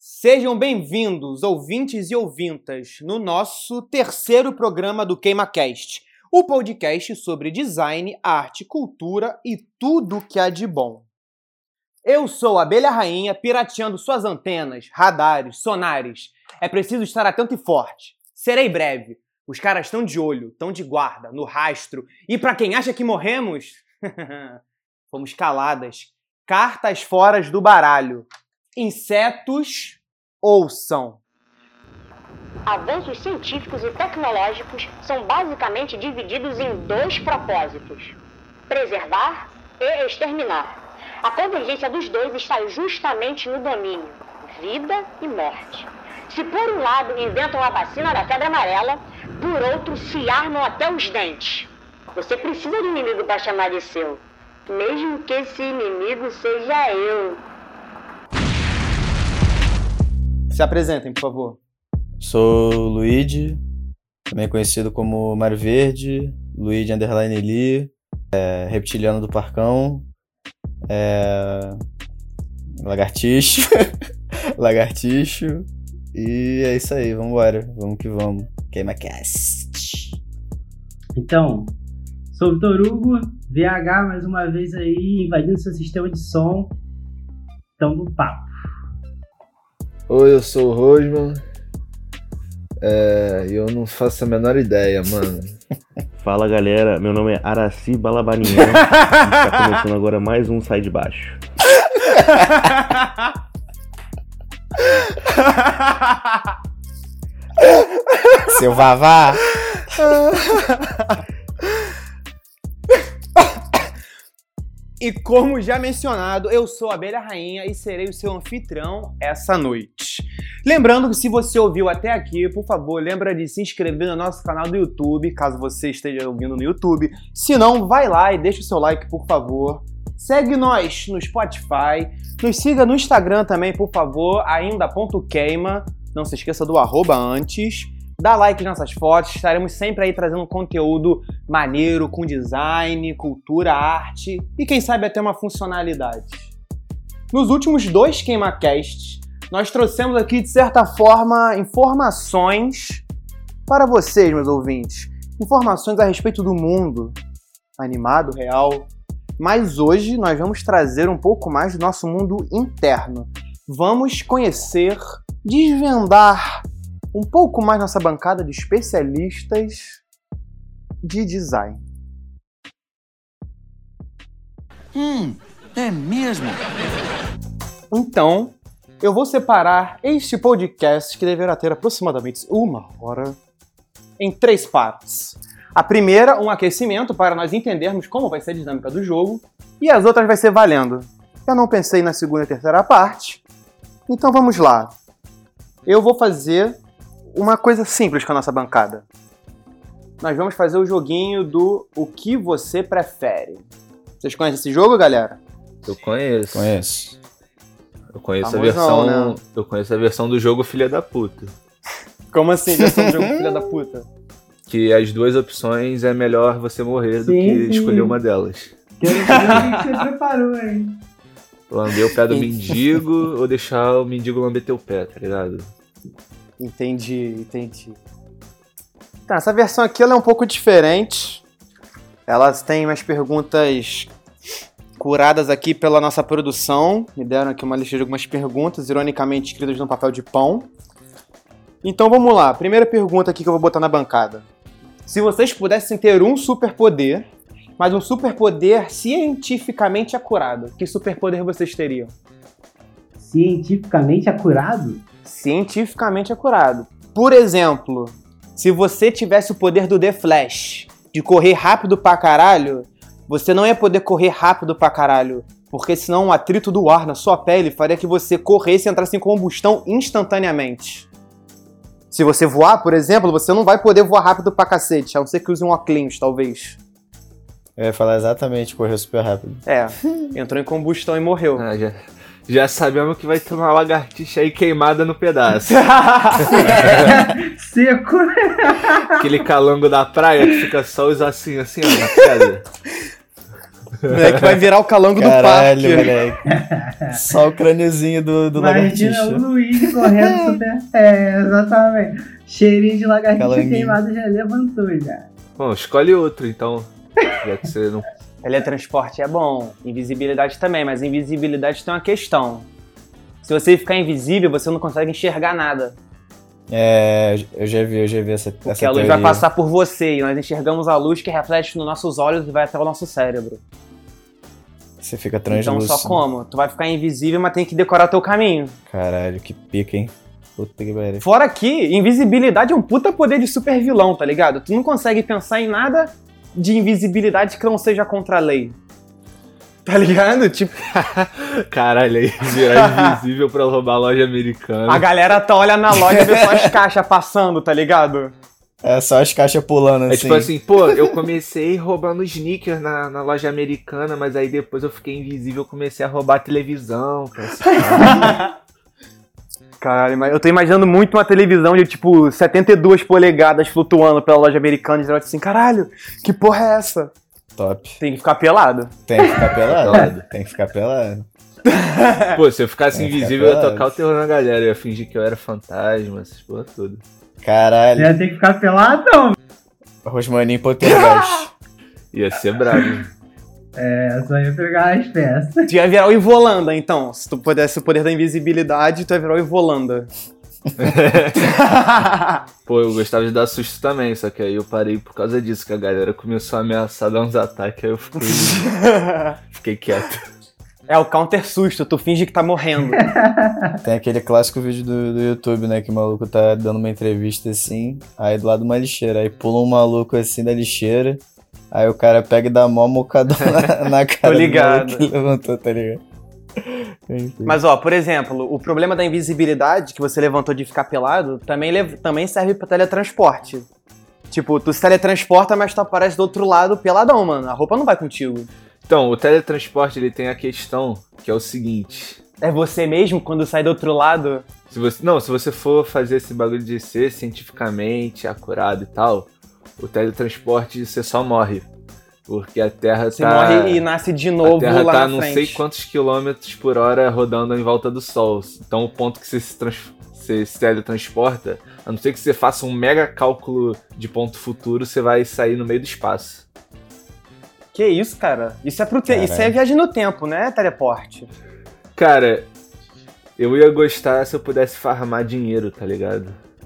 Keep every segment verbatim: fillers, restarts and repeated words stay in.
Sejam bem-vindos, ouvintes e ouvintas, no nosso terceiro programa do QueimaCast, o podcast sobre design, arte, cultura e tudo que há de bom. Eu sou a Abelha Rainha, pirateando suas antenas, radares, sonares. É preciso estar atento e forte. Serei breve. Os caras estão de olho, estão de guarda, no rastro. E pra quem acha que morremos, fomos caladas. Cartas fora do baralho. Insetos, ouçam. Avanços científicos e tecnológicos são basicamente divididos em dois propósitos: preservar e exterminar. A convergência dos dois está justamente no domínio vida e morte. Se por um lado inventam a vacina da febre amarela, por outro se armam até os dentes. Você precisa de um inimigo para chamar de seu, mesmo que esse inimigo seja eu. Se apresentem, por favor. Sou o Luigi, também conhecido como Mário Verde, Luigi Underline Lee, é, reptiliano do Parcão, é, lagartixo, lagartixo, e é isso aí, vambora, vamos que vamos, QueimaCast. Então, sou o Vitor Hugo, V H mais uma vez aí, invadindo seu sistema de som, tamo no papo. Oi, eu sou o Rosman. É, eu não faço a menor ideia, mano. Fala galera, meu nome é Araci Balabanian e está começando agora mais um Sai de Baixo. Seu Vavá. E como já mencionado, eu sou a Abelha Rainha e serei o seu anfitrião essa noite. Lembrando que se você ouviu até aqui, por favor, lembra de se inscrever no nosso canal do YouTube, caso você esteja ouvindo no YouTube. Se não, vai lá e deixa o seu like, por favor. Segue nós no Spotify. Nos siga no Instagram também, por favor, ainda.queima. Não se esqueça do arroba antes. Dá like nas nossas fotos, estaremos sempre aí trazendo conteúdo maneiro, com design, cultura, arte e quem sabe até uma funcionalidade. Nos últimos dois QueimaCasts, nós trouxemos aqui, de certa forma, informações para vocês, meus ouvintes. Informações a respeito do mundo animado, real. Mas hoje nós vamos trazer um pouco mais do nosso mundo interno. Vamos conhecer, desvendar um pouco mais nossa bancada de especialistas de design. Hum, é mesmo? Então, eu vou separar este podcast, que deverá ter aproximadamente uma hora, em três partes. A primeira, um aquecimento para nós entendermos como vai ser a dinâmica do jogo, e as outras vai ser valendo. Eu não pensei na segunda e terceira parte, então vamos lá. Eu vou fazer uma coisa simples com a nossa bancada. Nós vamos fazer o joguinho do O que você prefere. Vocês conhecem esse jogo, galera? Eu conheço. Conheço. Eu conheço Famosão, a versão. né? Eu conheço a versão do jogo Filha da Puta. Como assim, versão do jogo filha da puta? Que as duas opções é melhor você morrer do Sim, que sim. escolher uma delas. Quero saber o que você preparou, hein? Lamber o pé do mendigo ou deixar o mendigo lamber teu pé, tá ligado? Entendi, entendi. Tá, essa versão aqui ela é um pouco diferente. Elas têm umas perguntas curadas aqui pela nossa produção. Me deram aqui uma lista de algumas perguntas, ironicamente escritas no papel de pão. Então vamos lá. Primeira pergunta aqui que eu vou botar na bancada. Se vocês pudessem ter um superpoder, mas um superpoder cientificamente acurado, que superpoder vocês teriam? Cientificamente acurado? Cientificamente acurado. Por exemplo, se você tivesse o poder do The Flash, de correr rápido pra caralho, você não ia poder correr rápido pra caralho, porque senão o atrito do ar na sua pele faria que você corresse e entrasse em combustão instantaneamente. Se você voar, por exemplo, você não vai poder voar rápido pra cacete, a não ser que use um óculos, talvez. Eu ia falar exatamente, correu super rápido. É, entrou em combustão e morreu. Ah, já, já sabemos que vai ter uma lagartixa aí queimada no pedaço. Seco. Aquele calango da praia que fica só os ossinhos assim, ó, na pedra. O moleque vai virar o calango Caralho, do parque. moleque. Só o crâniozinho do, do Imagina lagartixa. o Luigi correndo super. É, exatamente. Cheirinho de lagartixa Calanguinho. queimado já levantou já. Bom, escolhe outro, então. Já que você não... Teletransporte é bom, invisibilidade também, mas invisibilidade tem uma questão. Se você ficar invisível, você não consegue enxergar nada. É, eu já vi, eu já vi essa, Porque essa a luz teoria. vai passar por você e nós enxergamos a luz que reflete nos nossos olhos e vai até o nosso cérebro. Você fica Então translúcido. só como? Tu vai ficar invisível, mas tem que decorar teu caminho. Caralho, que pica, hein? Puta que pariu. Fora que invisibilidade é um puta poder de super vilão, tá ligado? Tu não consegue pensar em nada de invisibilidade que não seja contra a lei. Tá ligado? Tipo, Caralho, aí virar invisível pra roubar a loja americana. a galera tá olhando na loja e vê só as caixas passando, tá ligado? É só as caixas pulando assim. É tipo assim, pô, eu comecei roubando sneakers na, na loja americana, mas aí depois eu fiquei invisível e comecei a roubar a televisão. Cara. Caralho, mas eu tô imaginando muito uma televisão de tipo setenta e duas polegadas flutuando pela loja americana e dizendo assim, caralho, que porra é essa? Top. Tem que ficar pelado. Tem que ficar pelado. Tem que ficar pelado. Pô, se eu ficasse Vai ficar invisível, eu ia pelado. tocar o terror na galera. Eu ia fingir que eu era fantasma, essas porra tudo. Caralho. Ia ter que ficar peladão. Rosmaninho Poltergeist. Ia ser brabo. É, só ia pegar as peças. Tu ia virar o Ivolanda, então. Se tu pudesse o poder da invisibilidade, tu ia virar o Ivolanda. Pô, eu gostava de dar susto também, só que aí eu parei por causa disso, que a galera começou a ameaçar dar uns ataques, aí eu fiquei, fiquei quieto. É o counter susto, tu finge que tá morrendo. Tem aquele clássico vídeo do, do YouTube, né? Que o maluco tá dando uma entrevista assim, aí do lado de uma lixeira. Aí pula um maluco assim da lixeira, aí o cara pega e dá mó mocadão na, na cara Tô ligado. do maluco que levantou, tá ligado? Enfim. Mas ó, por exemplo, o problema da invisibilidade que você levantou de ficar pelado também, lev- também serve pra teletransporte. Tipo, tu se teletransporta, mas tu aparece do outro lado peladão, mano. A roupa não vai contigo. Então, o teletransporte, ele tem a questão, que é o seguinte... É você mesmo quando sai do outro lado? Se você, não, se você for fazer esse bagulho de ser cientificamente acurado e tal, o teletransporte você só morre. Porque a Terra Você tá... morre e nasce de novo a Terra lá tá na não frente. sei quantos quilômetros por hora rodando em volta do Sol. Então o ponto que você se, trans- você se teletransporta, a não ser que você faça um mega cálculo de ponto futuro, você vai sair no meio do espaço. Que isso, cara? Isso é, pro te... isso é viagem no tempo, né? Teleporte. Cara, eu ia gostar se eu pudesse farmar dinheiro, tá ligado?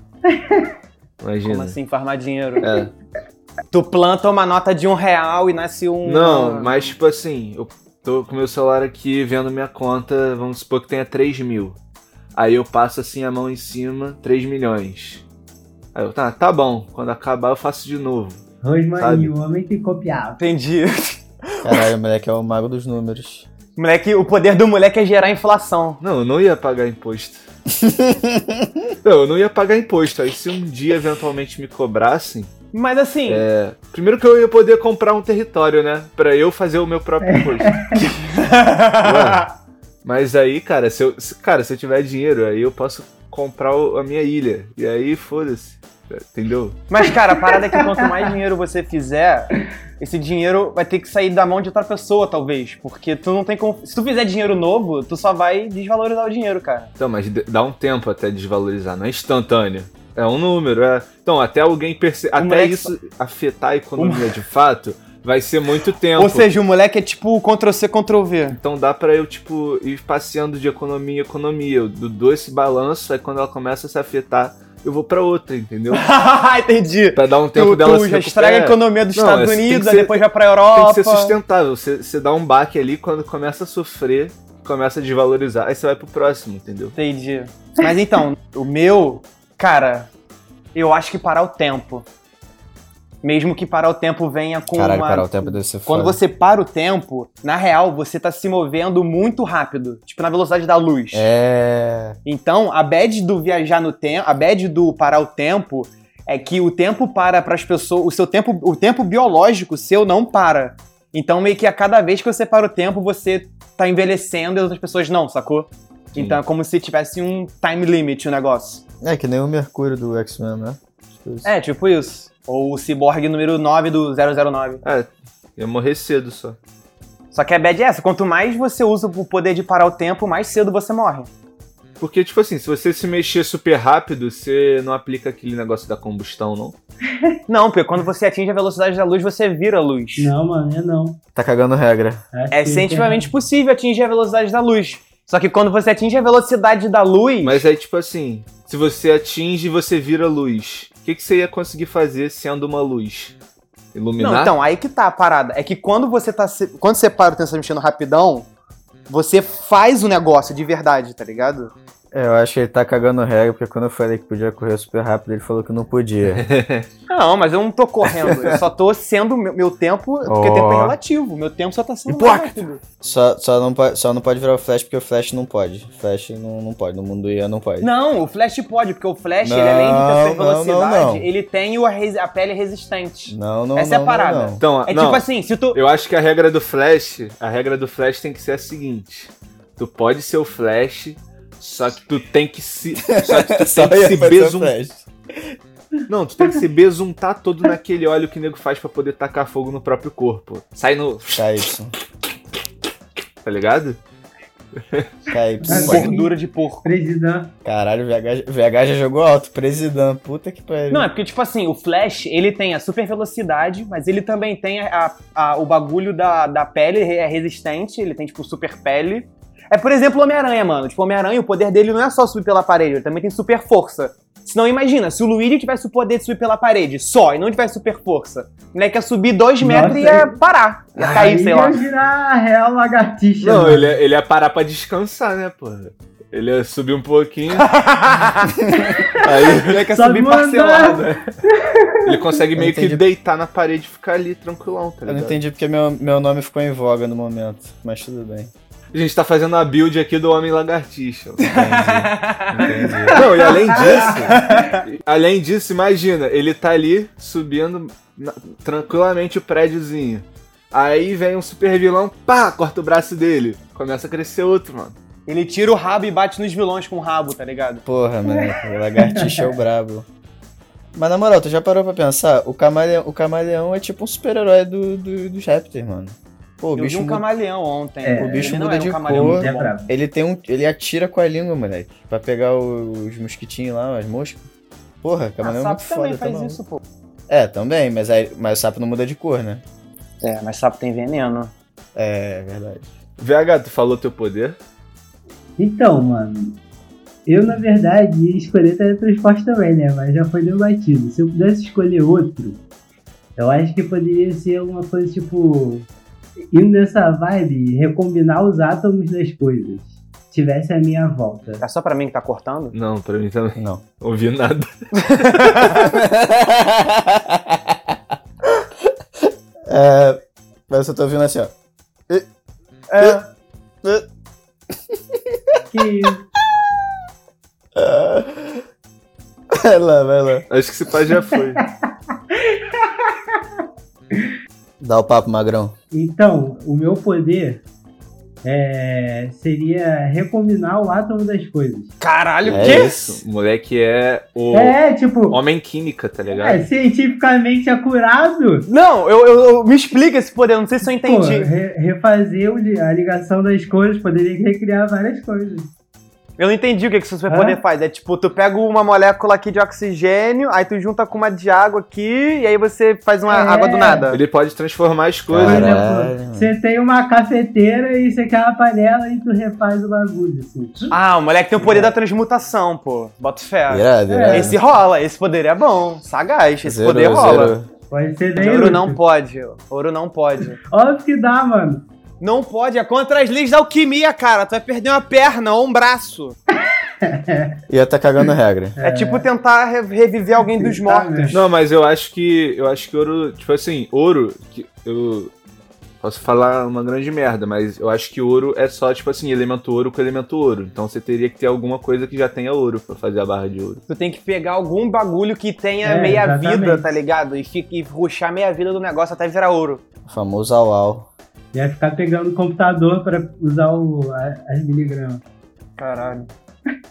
Imagina. Como assim, farmar dinheiro? É. Tu planta uma nota de um real e nasce um... Não, mas tipo assim, eu tô com meu celular aqui vendo minha conta, vamos supor que tenha três mil. Aí eu passo assim a mão em cima, três milhões. Aí eu, tá, tá bom, quando acabar eu faço de novo. Rosmaninho, o homem que copiava. Entendi. Caralho, o moleque é o mago dos números. Moleque, o poder do moleque é gerar inflação. Não, eu não ia pagar imposto. Não, eu não ia pagar imposto. Aí se um dia eventualmente me cobrassem, Mas assim, é... primeiro que eu ia poder comprar um território, né? Pra eu fazer o meu próprio imposto. Ué, mas aí, cara, se eu, se, cara, se eu tiver dinheiro, aí eu posso comprar o- a minha ilha. E aí, foda-se. Entendeu? mas cara, a parada é que quanto mais dinheiro você fizer, esse dinheiro vai ter que sair da mão de outra pessoa, talvez. Porque tu não tem como... Se tu fizer dinheiro novo, tu só vai desvalorizar o dinheiro, cara. Então, mas d- dá um tempo até desvalorizar, não é instantâneo. É um número, é. Então, até alguém perceber. Até moleque isso afetar a economia de fato, vai ser muito tempo. Ou seja, o moleque é tipo Ctrl-C, Ctrl-V. Então dá pra eu, tipo, ir passeando de economia em economia. Eu dou esse balanço, aí quando ela começa a se afetar, eu vou pra outra, entendeu? Entendi. Pra dar um tempo Tu, dela tu se já recuperar. estraga a economia dos Não, Estados é, tem que Unidos, ser- aí depois vai pra Tem Europa. que ser sustentável. Você, você dá um baque ali, quando começa a sofrer, começa a desvalorizar, aí você vai pro próximo, entendeu? Entendi. Mas então, o meu, cara, eu acho que parar o tempo. Mesmo que parar o tempo venha com Caralho, uma... parar o tempo deve ser Quando foda. você para o tempo, na real, você tá se movendo muito rápido. Tipo, na velocidade da luz. É... Então, a bad do viajar no tempo, a bad do parar o tempo é que o tempo para pras pessoas, o seu tempo, o tempo biológico seu não para. Então, meio que a cada vez que você para o tempo, você tá envelhecendo e as outras pessoas não, sacou? Sim. Então, é como se tivesse um time limit o negócio. É que nem o Mercúrio do X-Men, né? Tipo isso. É, tipo isso. Ou o Cyborg número nove do zero zero nove. É, ia morrer cedo só. Só que a bad é essa, quanto mais você usa o poder de parar o tempo, mais cedo você morre. Porque, tipo assim, se você se mexer super rápido, você não aplica aquele negócio da combustão, não? Não, porque quando você atinge a velocidade da luz, você vira a luz. Não, mano, é não. Tá cagando regra. Acho É que cientificamente possível atingir a velocidade da luz. Só que quando você atinge a velocidade da luz... Mas aí, tipo assim, se você atinge, você vira luz. O que, que você ia conseguir fazer sendo uma luz? Iluminar? Não, então, aí que tá a parada. É que quando você tá... se- Quando você para o tempo mexendo rapidão, você faz o negócio de verdade, tá ligado? É, eu acho que ele tá cagando regra, porque quando eu falei que podia correr super rápido, ele falou que não podia. Não, mas eu não tô correndo. Eu só tô sendo meu, meu tempo, porque Ó. tempo é relativo. Meu tempo só tá sendo mais rápido. Só, só, não pode, só não pode virar o Flash, porque o Flash não pode. Flash não, não pode, no mundo I A não pode. Não, o Flash pode, porque o Flash, Não, ele, além de ter não, super velocidade, não, não. ele tem o, a, resi- a pele resistente. Não, não, Essa é não, a parada. não, não. Então, É não, tipo assim, se tu... eu acho que a regra do Flash, a regra do Flash tem que ser a seguinte. Tu pode ser o Flash, só que tu tem que se... Só que tu Só tem que ia se fazer o besuntar. Flash. Não, tu tem que se besuntar todo naquele óleo que o nego faz pra poder tacar fogo no próprio corpo. Sai no... K Y. Tá ligado? K Y. Mas- Gordura de porco. Presidente. Caralho, o V H, V H já jogou alto. Presidão. Puta que pariu. Não, é porque, tipo assim, o Flash, ele tem a super velocidade, mas ele também tem a, a- o bagulho da, da pele, é resistente, ele tem, tipo, super pele. É, por exemplo, o Homem-Aranha, mano. Tipo, o Homem-Aranha, o poder dele não é só subir pela parede, ele também tem super força. Senão, imagina, se o Luigi tivesse o poder de subir pela parede só e não tivesse super força, o moleque ia subir dois Nossa, metros e ia aí- parar. Ia Aí cair, sei lá. ia virar real lagartixa. Não, mano. ele, é- ele ia parar pra descansar, né, porra? Ele ia subir um pouquinho, aí O moleque ia Só subir mandar. parcelado. ele consegue Eu meio que entendi. deitar na parede e ficar ali tranquilão, tá Eu não ligado? entendi porque meu, meu nome ficou em voga no momento. Mas tudo bem. A gente tá fazendo a build aqui do Homem Lagartixa. Entendi. Entendi. Não, e além disso, além disso, imagina, ele tá ali subindo na- tranquilamente o prédiozinho. Aí vem um super vilão, pá, corta o braço dele. Começa a crescer outro, mano. Ele tira o rabo e bate nos vilões com o rabo, tá ligado? Porra, moleque. O lagartixa é o brabo. Mas na moral, tu já parou pra pensar? O camaleão, o camaleão é tipo um super-herói do, do, dos répteis, mano. Pô, o Eu vi bicho um muda- camaleão ontem. É, o bicho Ele não muda era um de camaleão cor. muito É bom. brabo. Ele tem um. Ele atira com a língua, moleque. Pra pegar os mosquitinhos lá, as moscas. Porra, A camaleão é sapo muito também foda, tá faz maluco. isso, pô. É, também, mas, aí, mas o sapo não muda de cor, né? É, mas sapo tem veneno. É, verdade. V H, tu falou teu poder? Então, mano, eu na verdade ia escolher teletransporte também, né? Mas já foi debatido. Se eu pudesse escolher outro, eu acho que poderia ser alguma coisa tipo. Indo nessa vibe, recombinar os átomos das coisas. Tivesse a minha volta. É só pra mim que tá cortando? Não, pra mim também. Não. Não ouvi nada. É, mas eu tô ouvindo assim, ó. É. Que isso? Vai lá, vai lá. Acho que esse pai já foi. Dá o papo, magrão. Então, o meu poder é, seria recombinar o átomo das coisas. Caralho, o É quê? isso. O moleque é o É, tipo, homem química, tá ligado? é cientificamente acurado. Não, eu, eu, eu- me explica esse poder, não sei se eu Pô, entendi. re- refazer o li- a ligação das coisas, poderia recriar várias coisas. Eu não entendi o que, que esse super Hã? poder faz. É tipo, tu pega uma molécula aqui de oxigênio, aí tu junta com uma de água aqui, e aí você faz uma É. água do nada. Ele pode transformar as Por coisas. Caralho, exemplo, mano. você tem uma cafeteira e você quer uma panela e tu refaz o bagulho, assim. Ah, o moleque tem o poder da transmutação, pô. Bota fé. Irado, irado. Esse rola, esse poder é bom. Sagaz, esse Zerou, poder rola. zerou. Pode ser bem Ouro útil. não pode. Ouro não pode. Óbvio que dá, mano. Não pode, é contra as leis da alquimia, cara. Tu vai perder uma perna ou um braço. Ia tá cagando regra. É, tipo tentar re- reviver alguém dos Tá, mortos. né? Não, mas eu acho que. Eu acho que ouro. Tipo assim, ouro. Que eu posso falar uma grande merda, mas eu acho que ouro é só, tipo assim, elemento ouro com elemento ouro. Então você teria que ter alguma coisa que já tenha ouro pra fazer a barra de ouro. Tu tem que pegar algum bagulho que tenha É, meia exatamente. vida, tá ligado? E, fica, e ruxar meia vida do negócio até virar ouro. O famoso au-au. Ia ficar pegando o computador pra usar o, a- as miligramas. Caralho.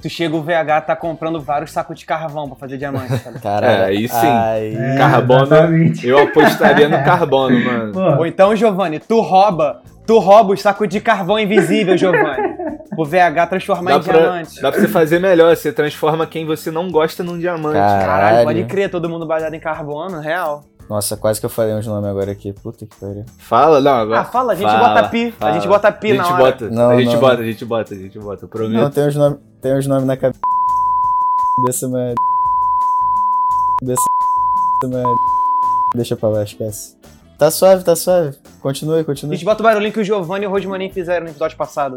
Tu chega, o V H tá comprando vários sacos de carvão pra fazer diamante, cara. Caralho. É, aí sim. Ai. É, Carbono, exatamente. eu apostaria no carbono, mano. Pô, Ou então, Giovanni, tu rouba, tu rouba os sacos de carvão invisível, Giovanni. O V H transformar Dá em pra, diamante. dá pra você fazer melhor, você transforma quem você não gosta num diamante. Cara. Caralho, Caralho. pode crer, todo mundo baseado em carbono, real. Nossa, quase que eu falei uns nomes agora aqui. Puta que pariu. Fala, não, agora. Ah, fala, a gente Fala, bota pi, fala. a gente bota pi a na gente hora. Bota, Não, a gente não, bota, não. a gente bota, a gente bota, Não, prometo. tem uns nomes tem uns nomes na cabeça. Cabeça, mas. Cabeça, mas. Deixa pra lá, esquece. Tá suave, tá suave. Continue, A continue. gente bota o barulhinho que o Giovanni e o Rosmanin fizeram no episódio passado.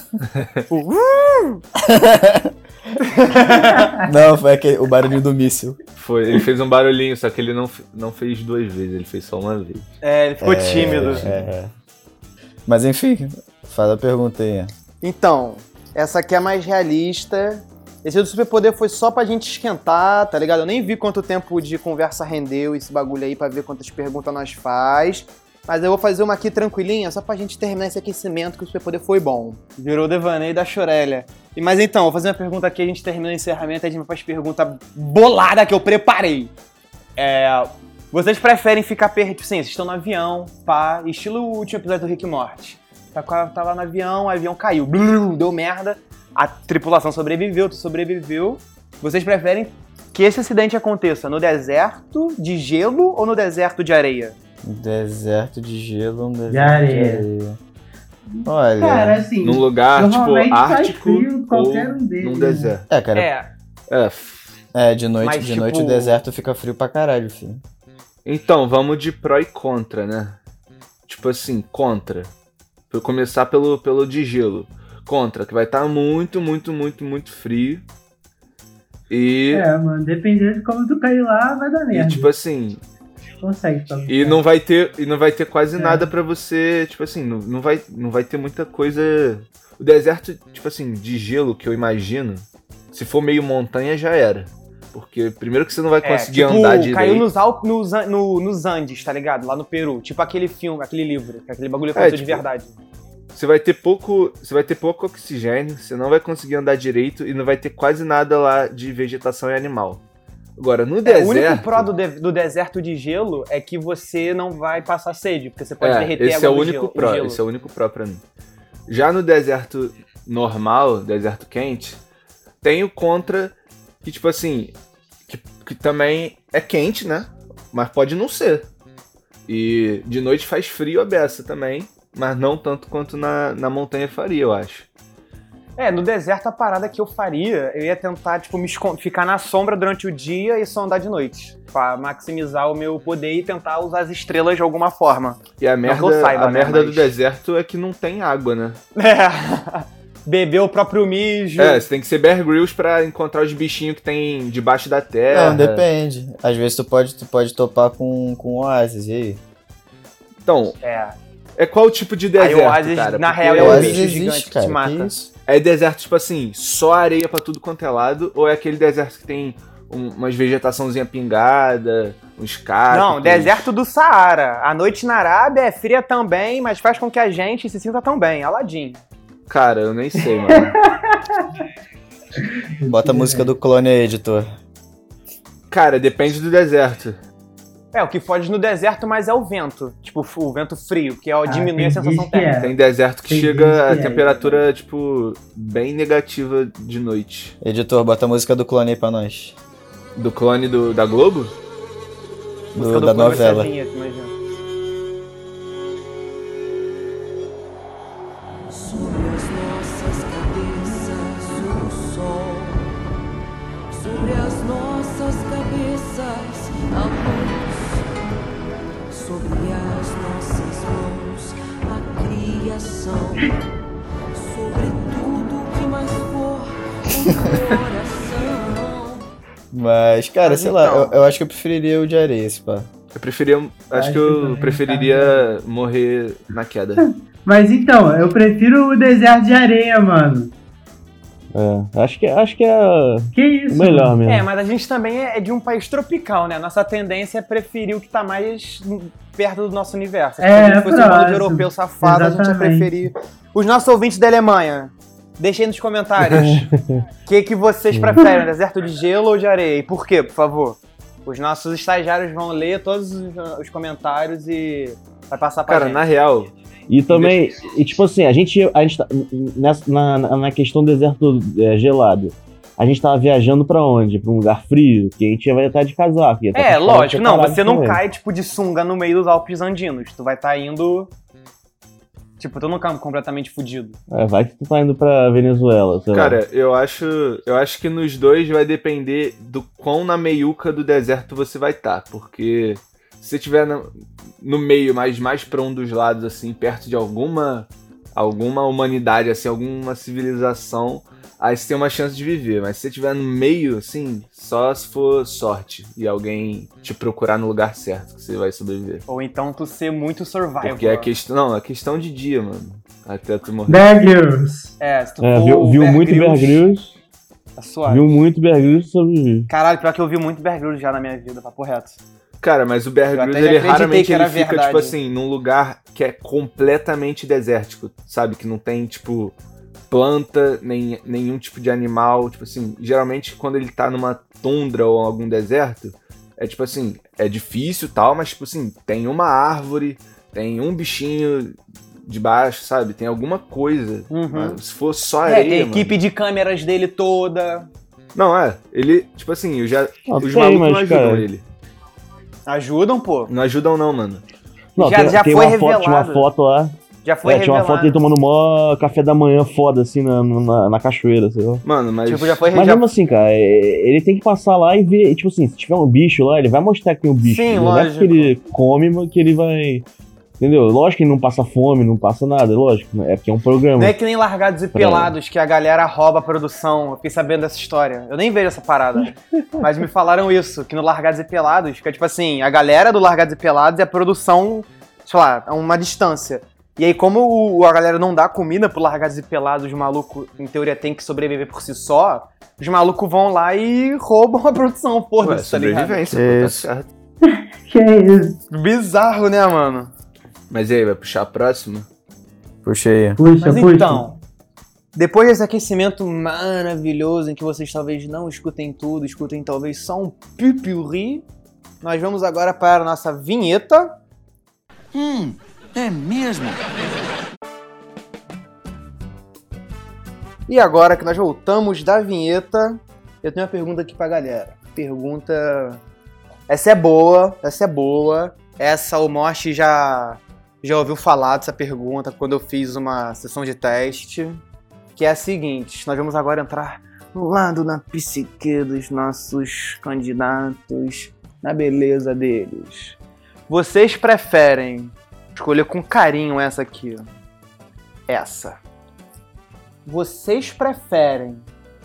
Não, foi aquele, o barulhinho do míssil. Foi, ele fez um barulhinho, só que ele não, fe- não fez duas vezes, ele fez só uma vez. É, ele ficou tímido. É, é. Mas enfim, faz a pergunta aí. Então, essa aqui é mais realista. Esse do superpoder foi só pra gente esquentar, tá ligado? Eu nem vi quanto tempo de conversa rendeu esse bagulho aí pra ver quantas perguntas nós faz. Mas eu vou fazer uma aqui tranquilinha, só pra gente terminar esse aquecimento, que o superpoder foi bom. Virou o devaneio da Chorelha. E, mas então, vou fazer uma pergunta aqui, a gente termina o encerramento, aí a gente vai para as perguntas boladas que eu preparei. É, vocês preferem ficar perdidos? Sim, vocês estão no avião, pá, estilo o último episódio do Rick e Morty. Tá, tá lá no avião, o avião caiu, blum, deu merda, a tripulação sobreviveu, tu sobreviveu. Vocês preferem que esse acidente aconteça no deserto de gelo ou no deserto de areia? Deserto de gelo, um deserto De areia. Olha. Cara, assim, Num lugar, tipo, normalmente faz ártico frio qualquer ou um deles, num né? deserto. É, cara. É, É. É, de noite, Mas, de tipo- noite o deserto fica frio pra caralho, filho. Então, vamos de pró e contra, né? Tipo assim, contra. Vou começar pelo, pelo de gelo. Contra, que vai estar muito, muito, muito, muito frio. E, É, mano, dependendo de como tu cair lá, vai dar e merda. tipo assim, Consegue pra e não vai ter, e não vai ter quase É. nada pra você, tipo assim, não, não, vai, não vai ter muita coisa. O deserto, tipo assim, de gelo que eu imagino, se for meio montanha já era. Porque primeiro que você não vai é conseguir tipo, andar direito. caiu nos, Alpes, nos, An- no- nos Andes, tá ligado? Lá no Peru. Tipo aquele filme, aquele livro, que aquele bagulho aconteceu de tipo, verdade. Você vai ter pouco, você vai ter pouco oxigênio, você não vai conseguir andar direito e não vai ter quase nada lá de vegetação e animal. Agora, no É, deserto... o único pró do, de- do deserto de gelo é que você não vai passar sede, porque você pode É, derreter esse é a o água do único gelo, pró, o gelo. esse é o único pró pra mim. Já no deserto normal, deserto quente, tem o contra que, tipo assim, que, que também é quente, né? Mas pode não ser. E de noite faz frio a beça também, mas não tanto quanto na, na montanha faria, eu acho. É, no deserto a parada que eu faria, eu ia tentar, tipo, me escon- ficar na sombra durante o dia e só andar de noite. Pra maximizar o meu poder e tentar usar as estrelas de alguma forma. E a Não merda, que eu saiba, a né, merda mas- do deserto é que não tem água, né? É. Beber o próprio mijo. É, você tem que ser Bear Grylls pra encontrar os bichinhos que tem debaixo da terra. Não, depende. Às vezes tu pode, tu pode topar com, com oásis, e aí? Então, É. é qual tipo de Aí deserto, o oásis, cara? na Porque real, é um Oásis bicho existe, gigante que cara. te mata. Que isso? É deserto, tipo assim, só areia pra tudo quanto é lado? Ou é aquele deserto que tem um, umas vegetaçãozinha pingada, uns cactos? Não, deserto do Saara. A noite na Arábia é fria também, mas faz com que a gente se sinta tão bem. Aladim. Cara, eu nem sei, mano. Bota a música do clone aí, editor. Cara, depende do deserto. É, o que foge no deserto, mas é o vento. Tipo, o vento frio, que é o Ah, diminui tem a sensação dias que térmica. é. Tem deserto que Tem chega gente a que é, temperatura, tipo, bem negativa de noite. Editor, bota a música do clone aí pra nós. Do clone do, da Globo? Música Do, da Clone vai ser a novela. vinheta, imagina. Sobre as nossas cabeças o sol, sobre as nossas cabeças a luz, sobre as nossas mãos a criação, sobre tudo que mais for o coração. Mas, cara, Mas sei lá, então. eu, eu acho que eu preferiria o de areia, esse pá. Eu preferia. Acho Acho que que eu também, preferiria morrer na queda. Mas então, eu prefiro o deserto de areia, mano. É, acho que, acho que é Que isso? o melhor mesmo. É, mas a gente também é de um país tropical, né? Nossa tendência é preferir o que tá mais perto do nosso universo. Se É, a gente fosse um bando de próximo. europeu safado, a gente ia Exatamente. preferir. Os nossos ouvintes da Alemanha, Deixa aí nos comentários. O que, que vocês preferem, deserto de gelo ou de areia? E por quê, por favor? Os nossos estagiários vão ler todos os, os comentários e vai passar pra Cara, gente. na real... E também, e tipo assim, a gente, a gente tá, nessa, na, na questão do deserto é, gelado, a gente tava viajando pra onde? Pra um lugar frio, que a gente vai estar de casaco. Ia tá É, com os lógico. Não, preparados você não também. cai, tipo, de sunga no meio dos Alpes Andinos. Tu vai estar tá indo... Tipo, tu não cai completamente fudido. É, vai que tu tá indo pra Venezuela, sei lá. Cara, eu acho, eu acho que nos dois vai depender do quão na meiuca do deserto você vai estar, porque se você estiver no, no meio, mas mais pra um dos lados, assim, perto de alguma, alguma humanidade, assim, alguma civilização, aí você tem uma chance de viver, mas se você estiver no meio, assim, só se for sorte e alguém te procurar no lugar certo que você vai sobreviver. Ou então tu ser muito survival. Porque é questão, não, é questão de dia, mano, até tu morrer. Bear Grylls. É, se tu É, for viu, viu Bear muito Bear Grylls, tá suave. viu muito Bear Grylls sobreviver. Caralho, pior que eu vi muito Bear Grylls já na minha vida, papo reto. Cara, mas o Bear Eu Grylls, até já ele acreditei raramente que era ele fica, verdade. tipo assim, num lugar que é completamente desértico, sabe? Que não tem, tipo, planta, nem nenhum tipo de animal. Tipo assim, geralmente quando ele tá numa tundra ou algum deserto, é tipo assim, é difícil e tal, mas tipo assim, tem uma árvore, tem um bichinho debaixo, sabe? Tem alguma coisa. Uhum. Mas se for só É, areia, tem a mano. equipe de câmeras dele toda. Não, é. Ele, tipo assim, eu já, Não, os tem, malucos não mas, ajudam cara, ele. Ajudam, pô. Não ajudam não, mano. Não, Já- tem, já tem foi uma foto, tinha uma revelado. foto lá. Já foi É, tinha uma revelado. foto dele tomando mó café da manhã foda, assim, na, na, na cachoeira, sei lá. Mano, mas... Tipo, já foi Mas já... mesmo assim, cara, é- ele tem que passar lá e ver, tipo assim, se tiver um bicho lá, ele vai mostrar que tem um bicho. Sim, não é lógico. porque ele come, mas que ele vai... Entendeu? Lógico que ele não passa fome, não passa nada, lógico. É porque é um programa. Não é que nem Largados e Pelados, que a galera rouba a produção. Eu fiquei sabendo dessa história. Eu nem vejo essa parada. Mas me falaram isso, que no Largados e Pelados, que é tipo assim, a galera do Largados e Pelados e a produção, sei lá, a uma distância. E aí, como o- a galera não dá comida pro Largados e Pelados, os malucos, em teoria, tem que sobreviver por si só, os malucos vão lá e roubam a produção, Ué, foda-se, tá ligado? sobrevivência, pô, tá Isso. certo. Que isso? Bizarro, né, mano? Mas e aí, vai puxar a próxima? Puxa aí. Puxa, Mas puxa. então, depois desse aquecimento maravilhoso, em que vocês talvez não escutem tudo, escutem talvez só um pupurri, nós vamos agora para a nossa vinheta. Hum, é mesmo? E agora que nós voltamos da vinheta, eu tenho uma pergunta aqui pra galera. Pergunta... Essa é boa, essa é boa. Essa o Moshi já, já ouviu falar dessa pergunta quando eu fiz uma sessão de teste. Que é a seguinte, nós vamos agora entrar no lado na psique dos nossos candidatos, na beleza deles. Vocês preferem escolher com carinho essa aqui? Essa. Vocês preferem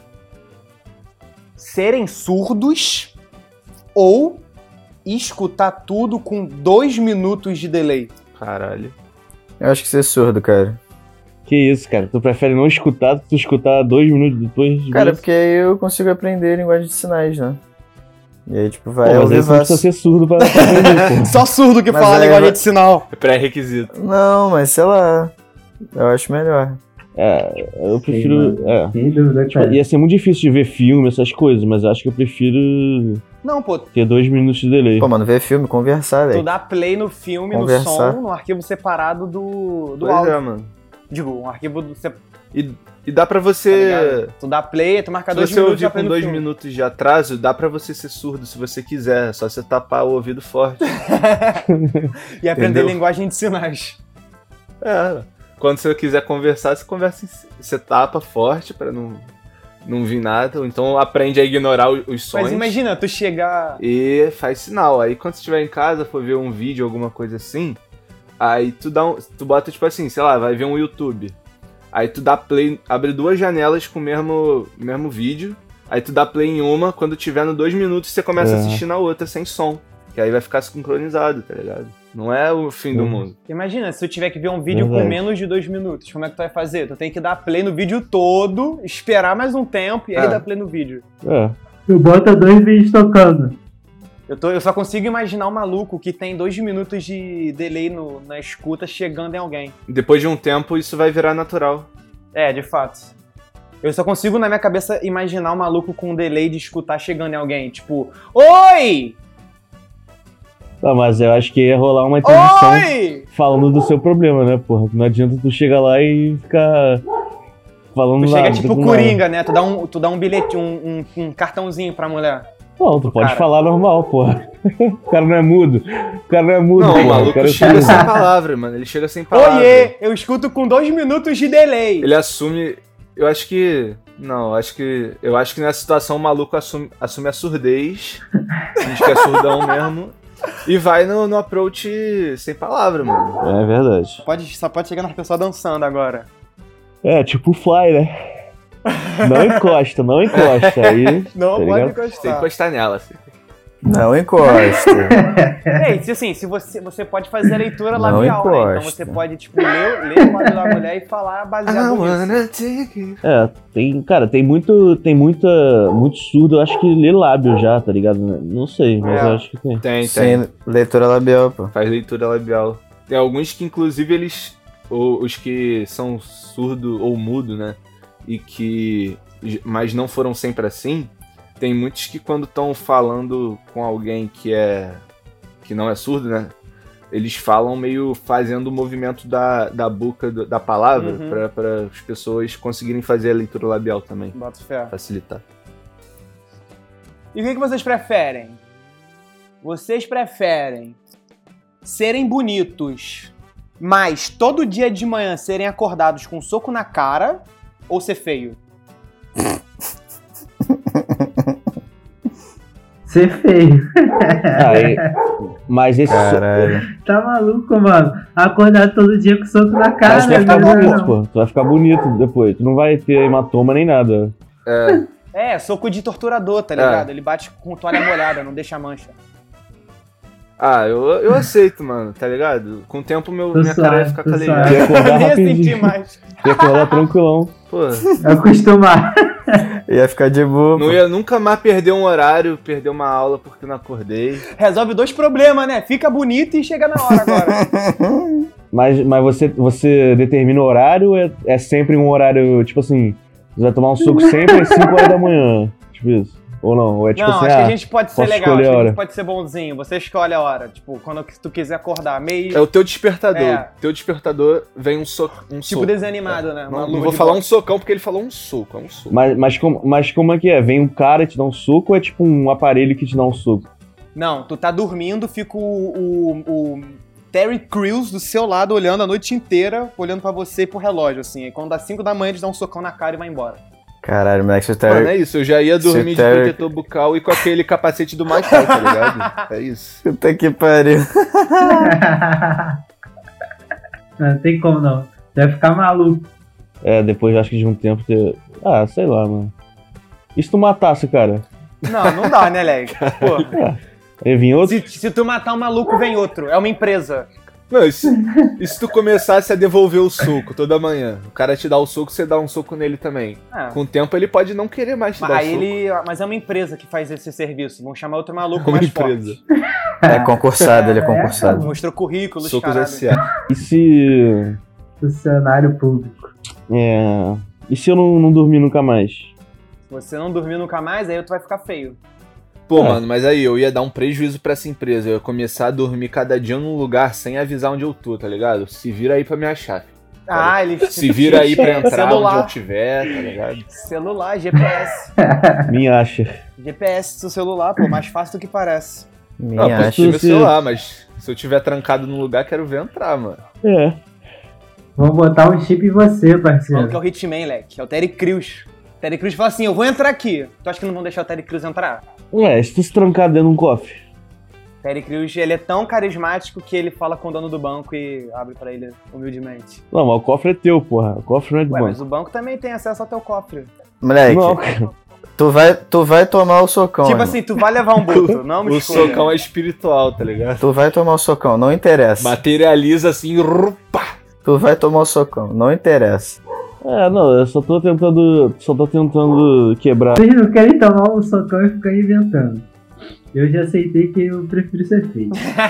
serem surdos ou escutar tudo com dois minutos de delay? Caralho. Eu acho que você é surdo, cara. Que isso, cara? Tu prefere não escutar do que tu escutar dois minutos depois? Cara, disso? porque aí eu consigo aprender linguagem de sinais, né? E aí, tipo, Pô, vai ao mas aí você não vivaço. precisa ser surdo pra aprender, pô. Só surdo que Mas fala aí linguagem vai- de sinal. É pré-requisito. Não, mas sei lá. Eu acho melhor. É, eu Sei, prefiro... mano. É. Sem dúvida, Tipo, cara. ia ser muito difícil de ver filme, essas coisas, mas eu acho que eu prefiro Não, pô, ter dois minutos de delay. Pô, mano, ver filme, conversar, tu velho. dá play no filme, Conversar. no som, no arquivo separado do, do Pois áudio. é, mano. Digo, um arquivo do... Você, tá E, e dá pra você... ligado? Tu dá play, tu marca se dois você minutos ouvir já play com no dois filme. minutos de atraso, dá pra você ser surdo se você quiser. É só você tapar o ouvido forte. E aprender Entendeu? linguagem de sinais. É. Quando você quiser conversar, você conversa em... Você tapa forte pra não, não vir nada. Ou então aprende a ignorar o- os sons. Mas imagina, tu chegar... E faz sinal. Aí quando você estiver em casa, for ver um vídeo, alguma coisa assim, aí tu dá um, tu bota tipo assim, sei lá, vai ver um YouTube. Aí tu dá play, abre duas janelas com o mesmo, mesmo vídeo. Aí tu dá play em uma, quando tiver no dois minutos você começa É. a assistir na outra sem som. Que aí vai ficar sincronizado, tá ligado? Não é o fim do Uhum. mundo. Imagina, se tu tiver que ver um vídeo com Verdade. menos de dois minutos, como é que tu vai fazer? Tu tem que dar play no vídeo todo, esperar mais um tempo e aí É. dar play no vídeo. É. Tu bota dois vídeos tocando. Eu, tô, eu só consigo imaginar um maluco que tem dois minutos de delay no- na escuta chegando em alguém. Depois de um tempo, isso vai virar natural. É, de fato. Eu só consigo, na minha cabeça, imaginar um maluco com um delay de escutar chegando em alguém. Tipo, oi! Tá, mas eu acho que ia rolar uma introdução Oi! falando do seu problema, né, porra? Não adianta tu chegar lá e ficar falando Tu nada. chega tipo do Coringa, né? Tu dá um, tu dá um bilhete, um, um, um cartãozinho pra mulher. nada. Não, tu pode cara. falar normal, porra. O cara não é mudo. O cara não é mudo, Não, porra. o maluco cara é chega surdo. sem palavra, mano. Ele chega sem palavra. Oiê! Eu escuto com dois minutos de delay. Ele assume. Eu acho que. Não, acho que. Eu acho que nessa situação o maluco assume, assume a surdez. Diz que é surdão mesmo. E vai no, no approach sem palavra, mano. É verdade. Pode, só pode chegar nas pessoas dançando agora. É, tipo o Fly, né? Não encosta, não encosta. Aí, Não tá pode ligado? Tem que encostar. encostar nela, assim. Não encosta. Ei, se, assim, se você, você pode fazer a leitura Não labial, né? Então encosta. você pode, tipo, ler, ler o lábio da mulher e falar baseado nisso. É, tem, cara, tem muito, tem muita, muito surdo, eu acho que lê lábio já, tá ligado? Não sei, mas É. eu acho que tem. Tem, tem. Sem leitura labial, pô. Faz leitura labial. Tem alguns que, inclusive, eles. o- Os que são surdo ou mudo, né? E que. Mas não foram sempre assim. Tem muitos que, quando estão falando com alguém que é. Que não é surdo, né? Eles falam meio fazendo o movimento da, da boca do- da palavra Uhum. pra para as pessoas conseguirem fazer a leitura labial também. Bota fé. Facilitar. E o que, que vocês preferem? Vocês preferem serem bonitos, mas todo dia de manhã serem acordados com um soco na cara, ou ser feio? Ser feio. Aí, mas esse. Caralho. Tá maluco, mano? Acordar todo dia com soco na cara, Mas tu vai ficar não, bonito, não. pô. Tu vai ficar bonito depois. Tu não vai ter hematoma nem nada. É, É, soco de torturador, tá É. ligado? Ele bate com toalha molhada, não deixa mancha. ah, eu, eu aceito, mano, tá ligado? Com o tempo meu, Tô minha cara ia suave, ficar tô calejada. suave. Ia acordar Nem ia sentir rapidinho. mais. Ia acordar tranquilão. Pô, Acostumar. Ia ficar de boa. não pô. ia nunca mais perder um horário, perder uma aula porque não acordei. Resolve dois problemas, né? Fica bonito e chega na hora agora. Mas, mas você, você determina o horário ou é, é sempre um horário, tipo assim, você vai tomar um soco sempre às cinco horas da manhã? Tipo isso. Ou não? Ou é tipo Não, assim, acho ah, que a gente pode ser posso legal, escolher acho a que a hora. gente pode ser bonzinho. Você escolhe a hora. Tipo, quando tu quiser acordar, meio. É o teu despertador. É. Teu despertador vem um, so, um Tipo soco. desenho animado, né? Uma Não, não luva vou de falar um boxe. socão porque ele falou um soco, é um soco. Mas, mas, como, mas como é que é? Vem um cara e te dá um soco ou é tipo um aparelho que te dá um soco? Não, tu tá dormindo, fica o, o, o Terry Crews do seu lado olhando a noite inteira, olhando pra você e pro relógio, assim. E quando dá cinco da manhã, eles dão um socão na cara e vai embora. Caralho, moleque, você tá. Mano, é isso, eu já ia dormir de Você tá- protetor bucal e com aquele capacete do Michael, tá ligado? É isso. Puta que pariu. Não tem como não. Deve ficar maluco. É, depois acho que de um tempo ter... Ah, sei lá, mano. E se tu matasse, cara? Não, não dá, né, Leg? Pô, Aí vinha outro? se, se tu matar um maluco, vem outro. É uma empresa. Não, e se, e se tu começasse a devolver o soco toda manhã? O cara te dá o soco, você dá um soco nele também. Ah, Com o tempo ele pode não querer mais te mas dar o aí soco. ele, mas é uma empresa que faz esse serviço. Vão chamar outro maluco Uma mais empresa. forte. É concursado, ele é concursado. Mostrou currículos, Socos caralho. S A. E se... Funcionário público. É... E se eu não, não dormir nunca mais? Se você não dormir nunca mais, aí tu vai ficar feio. Pô, É. mano, mas aí eu ia dar um prejuízo pra essa empresa. Eu ia começar a dormir cada dia num lugar sem avisar onde eu tô, tá ligado? Se vira aí pra me achar. Ah, ele Se vira aí pra entrar onde eu celular, tiver, tá ligado? celular, G P S. Me acha. G P S do seu celular, pô, mais fácil do que parece. Não, Minha pode acha. ter meu se- celular, mas se eu tiver trancado num lugar, quero ver entrar, mano. É. Vamos botar um chip em você, Falando que é parceiro. o Hitman, leque. É o Terry Crews. Terry Crews fala assim, eu vou entrar aqui. Tu acha que não vão deixar o Terry Crews entrar? Ué, se tu se trancar dentro de um cofre. Terry Crews, ele é tão carismático que ele fala com o dono do banco e abre pra ele humildemente. Não, mas o cofre é teu, porra. O cofre não é do Ué, banco. mas o banco também tem acesso ao teu cofre. Moleque, Não, cara. tu vai, tu vai tomar o socão. tipo irmão. assim, tu vai levar um buto, não me O escolha. socão é espiritual, tá ligado? Tu vai tomar o socão, não interessa. Materializa assim, rupa. Tu vai tomar o socão, não interessa. É, não, eu só tô tentando. Só tô tentando quebrar. Vocês não querem tomar um socão e ficar inventando. Eu já aceitei que eu prefiro ser feio.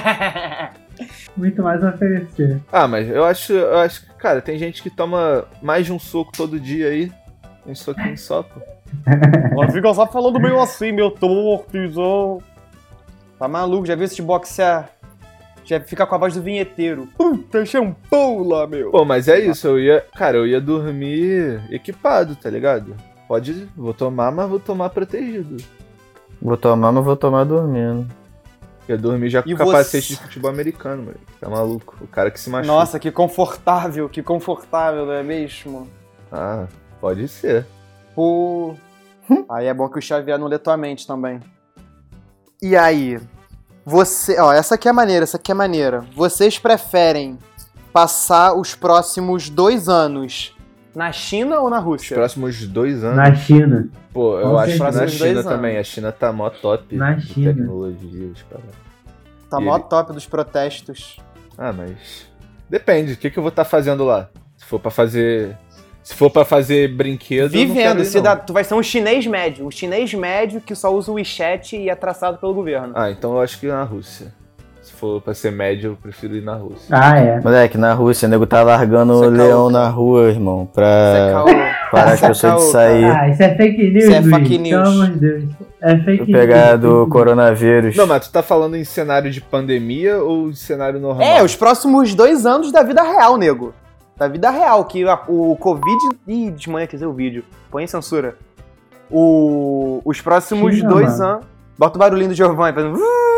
Muito mais a oferecer. Ah, mas eu acho, eu acho que, cara, tem gente que toma mais de um soco todo dia aí. Um soquinho só, pô. Ela fica só falando meio assim, meu tortizão. Tá maluco, já viu esse boxer? Já fica com a voz do vinheteiro. Puta, shampoo lá, meu. Pô, mas é isso, eu ia... Cara, eu ia dormir equipado, tá ligado? Pode... Vou tomar, mas vou tomar protegido. Vou tomar, mas vou tomar dormindo. Ia dormir já com E capacete você- de futebol americano, mano. Tá maluco? O cara que se machuca. Nossa, que confortável, que confortável, não é mesmo? Ah, pode ser. Pô. Aí é bom que o Xavier não lê tua mente também. E aí? Você. Ó, essa aqui é maneira, essa aqui é maneira. Vocês preferem passar os próximos dois anos na China ou na Os Rússia? próximos dois anos... Na China. Pô, eu Com acho que na certeza. China Dois também. anos. A China tá mó top Na de China. tecnologia. as paradas. Tá E mó ele- top dos protestos. Ah, mas... Depende, o que, que eu vou estar fazendo lá? Se for pra fazer... Se for pra fazer brinquedo, eu não quero Vivendo, ir, se não. dá- tu vai ser um chinês médio. Um chinês médio que só usa o WeChat e é traçado pelo governo. Ah, então eu acho que na Rússia. Se for pra ser médio, eu prefiro ir na Rússia. Ah, é. Moleque, na Rússia, o nego tá largando Isso é o caô, leão cara. na rua, irmão, Isso é pra caô. parar as Isso é pessoas de caô, sair. Ah, isso é fake news, Isso é Luiz. fake news. Pelo amor de Deus. É fake Pra pegar news. do coronavírus. Não, mas tu tá falando em cenário de pandemia ou em cenário normal? É, os próximos dois anos da vida real, nego. Da vida real, que a- o Covid... Ih, desmonetizei o vídeo. Põe em censura. O, os próximos China, dois mano. anos... Bota o barulhinho do Giovanni fazendo...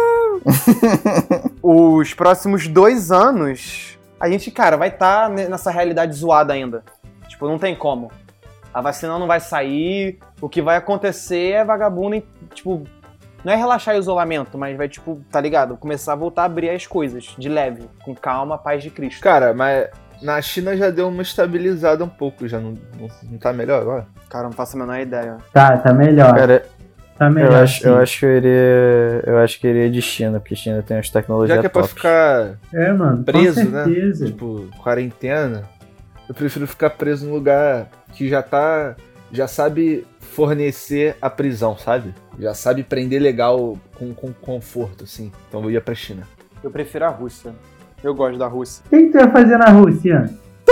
Os próximos dois anos... A gente, cara, vai estar nessa realidade zoada ainda. Tipo, não tem como. A vacina não vai sair. O que vai acontecer é vagabundo, e, tipo... Não é relaxar o isolamento, mas vai, tipo, tá ligado? Começar a voltar a abrir as coisas, de leve, com calma, paz de Cristo. Cara, mas na China já deu uma estabilizada um pouco, já não, não, não tá melhor agora? Cara, eu não faço a menor ideia. Tá, tá melhor. Cara, tá melhor. eu acho, sim. eu acho que eu iria. Eu acho que eu iria de China, porque China tem umas tecnologias Já que é pra top. ficar, É, mano. preso, com né? certeza. tipo, quarentena, eu prefiro ficar preso num lugar que já tá... Já sabe fornecer a prisão, sabe? Já sabe prender legal, com, com conforto, assim. Então eu ia pra China. Eu prefiro a Rússia. Eu gosto da Rússia. O que, que tu ia fazer na Rússia?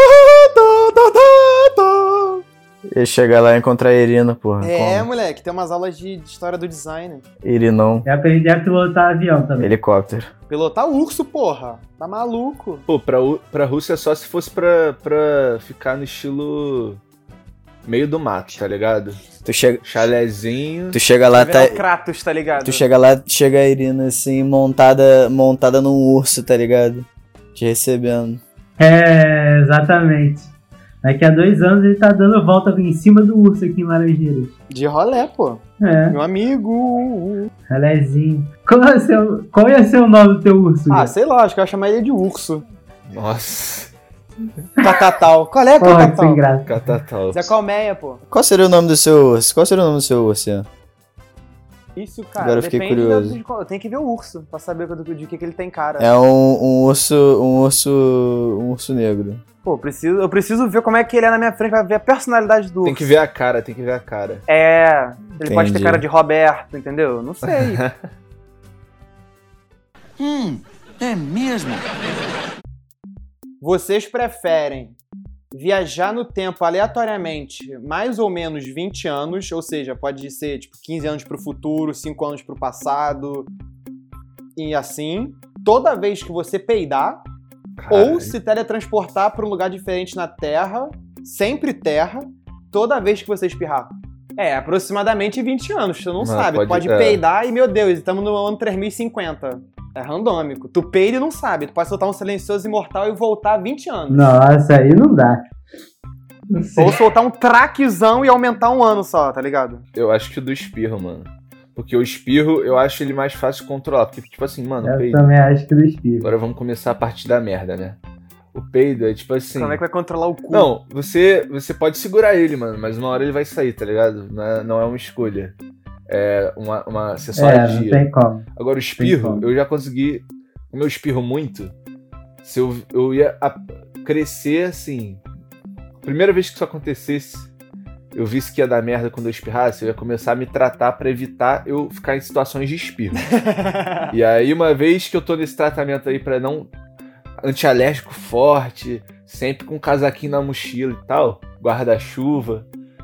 E chegar lá e encontrar a Irina, porra. É, Como? moleque, tem umas aulas de, de história do design. Irinão. E aprender a pilotar avião também. Helicóptero. Pilotar urso, porra. Tá maluco. Pô, pra, U- pra Rússia só se fosse pra, pra ficar no estilo meio do mato, tá ligado? Tu chega, Chalézinho. tu chega lá, Virar tá. o Kratos, tá ligado? Tu chega lá, chega a Irina assim, montada, montada num urso, tá ligado? Te recebendo. É, exatamente. Daqui a dois anos ele tá dando volta em cima do urso aqui em Laranjeiras. De rolé, pô. É, Meu amigo. Ralezinho. Qual, é seu, qual ia ser o nome do teu urso? Ah, Gui? sei lá, acho que eu ia chamar ele de urso. Nossa, Catatal. Qual é, Porra, que sem Catatal? graça. Catatal. Zé Colmeia, pô. Qual seria o nome do seu urso? Qual seria o nome do seu urso, Ian? Isso, cara. Agora eu fiquei depende curioso. da- de qual- eu tenho que ver o urso pra saber do, de que, que ele tem cara. É um, um urso. Um urso. Um urso negro. Pô, preciso, eu preciso ver como é que ele é na minha frente pra ver a personalidade do urso. Tem que ver a cara, tem que ver a cara. É, ele pode ter Entendi. cara de Roberto, entendeu? Não sei. Hum, é mesmo? Vocês preferem viajar no tempo aleatoriamente mais ou menos vinte anos, ou seja, pode ser tipo quinze anos pro futuro, cinco anos pro passado e assim, toda vez que você peidar, Caralho. ou se teletransportar para um lugar diferente na Terra, sempre Terra, toda vez que você espirrar. É, aproximadamente vinte anos, tu não Não, sabe. pode- tu pode é. peidar e, meu Deus, estamos no ano três mil e cinquenta. É randômico. Tu peida e não sabe. Tu pode soltar um silencioso imortal e voltar vinte anos. Nossa, aí não dá. Não sei. Ou soltar um traquezão e aumentar um ano só, tá ligado? Eu acho que o do espirro, mano. Porque o espirro, eu acho ele mais fácil de controlar. Porque, tipo assim, mano, o Eu peido. também acho que do espírito. Agora vamos começar a partir da merda, né? O peido é tipo assim. Como é que vai controlar o cu? Não, você, você pode segurar ele, mano, mas uma hora ele vai sair, tá ligado? Não é, não é uma escolha. É uma. uma você só É, não adia. tem como. Agora o espirro, como. eu já consegui. Como eu espirro muito, se eu, eu ia a- crescer assim. Primeira vez que isso acontecesse, eu visse que ia dar merda quando eu espirrasse, eu ia começar a me tratar pra evitar eu ficar em situações de espirro. E aí, uma vez que eu tô nesse tratamento aí pra não. Antialérgico forte, sempre com um casaquinho na mochila e tal, guarda-chuva.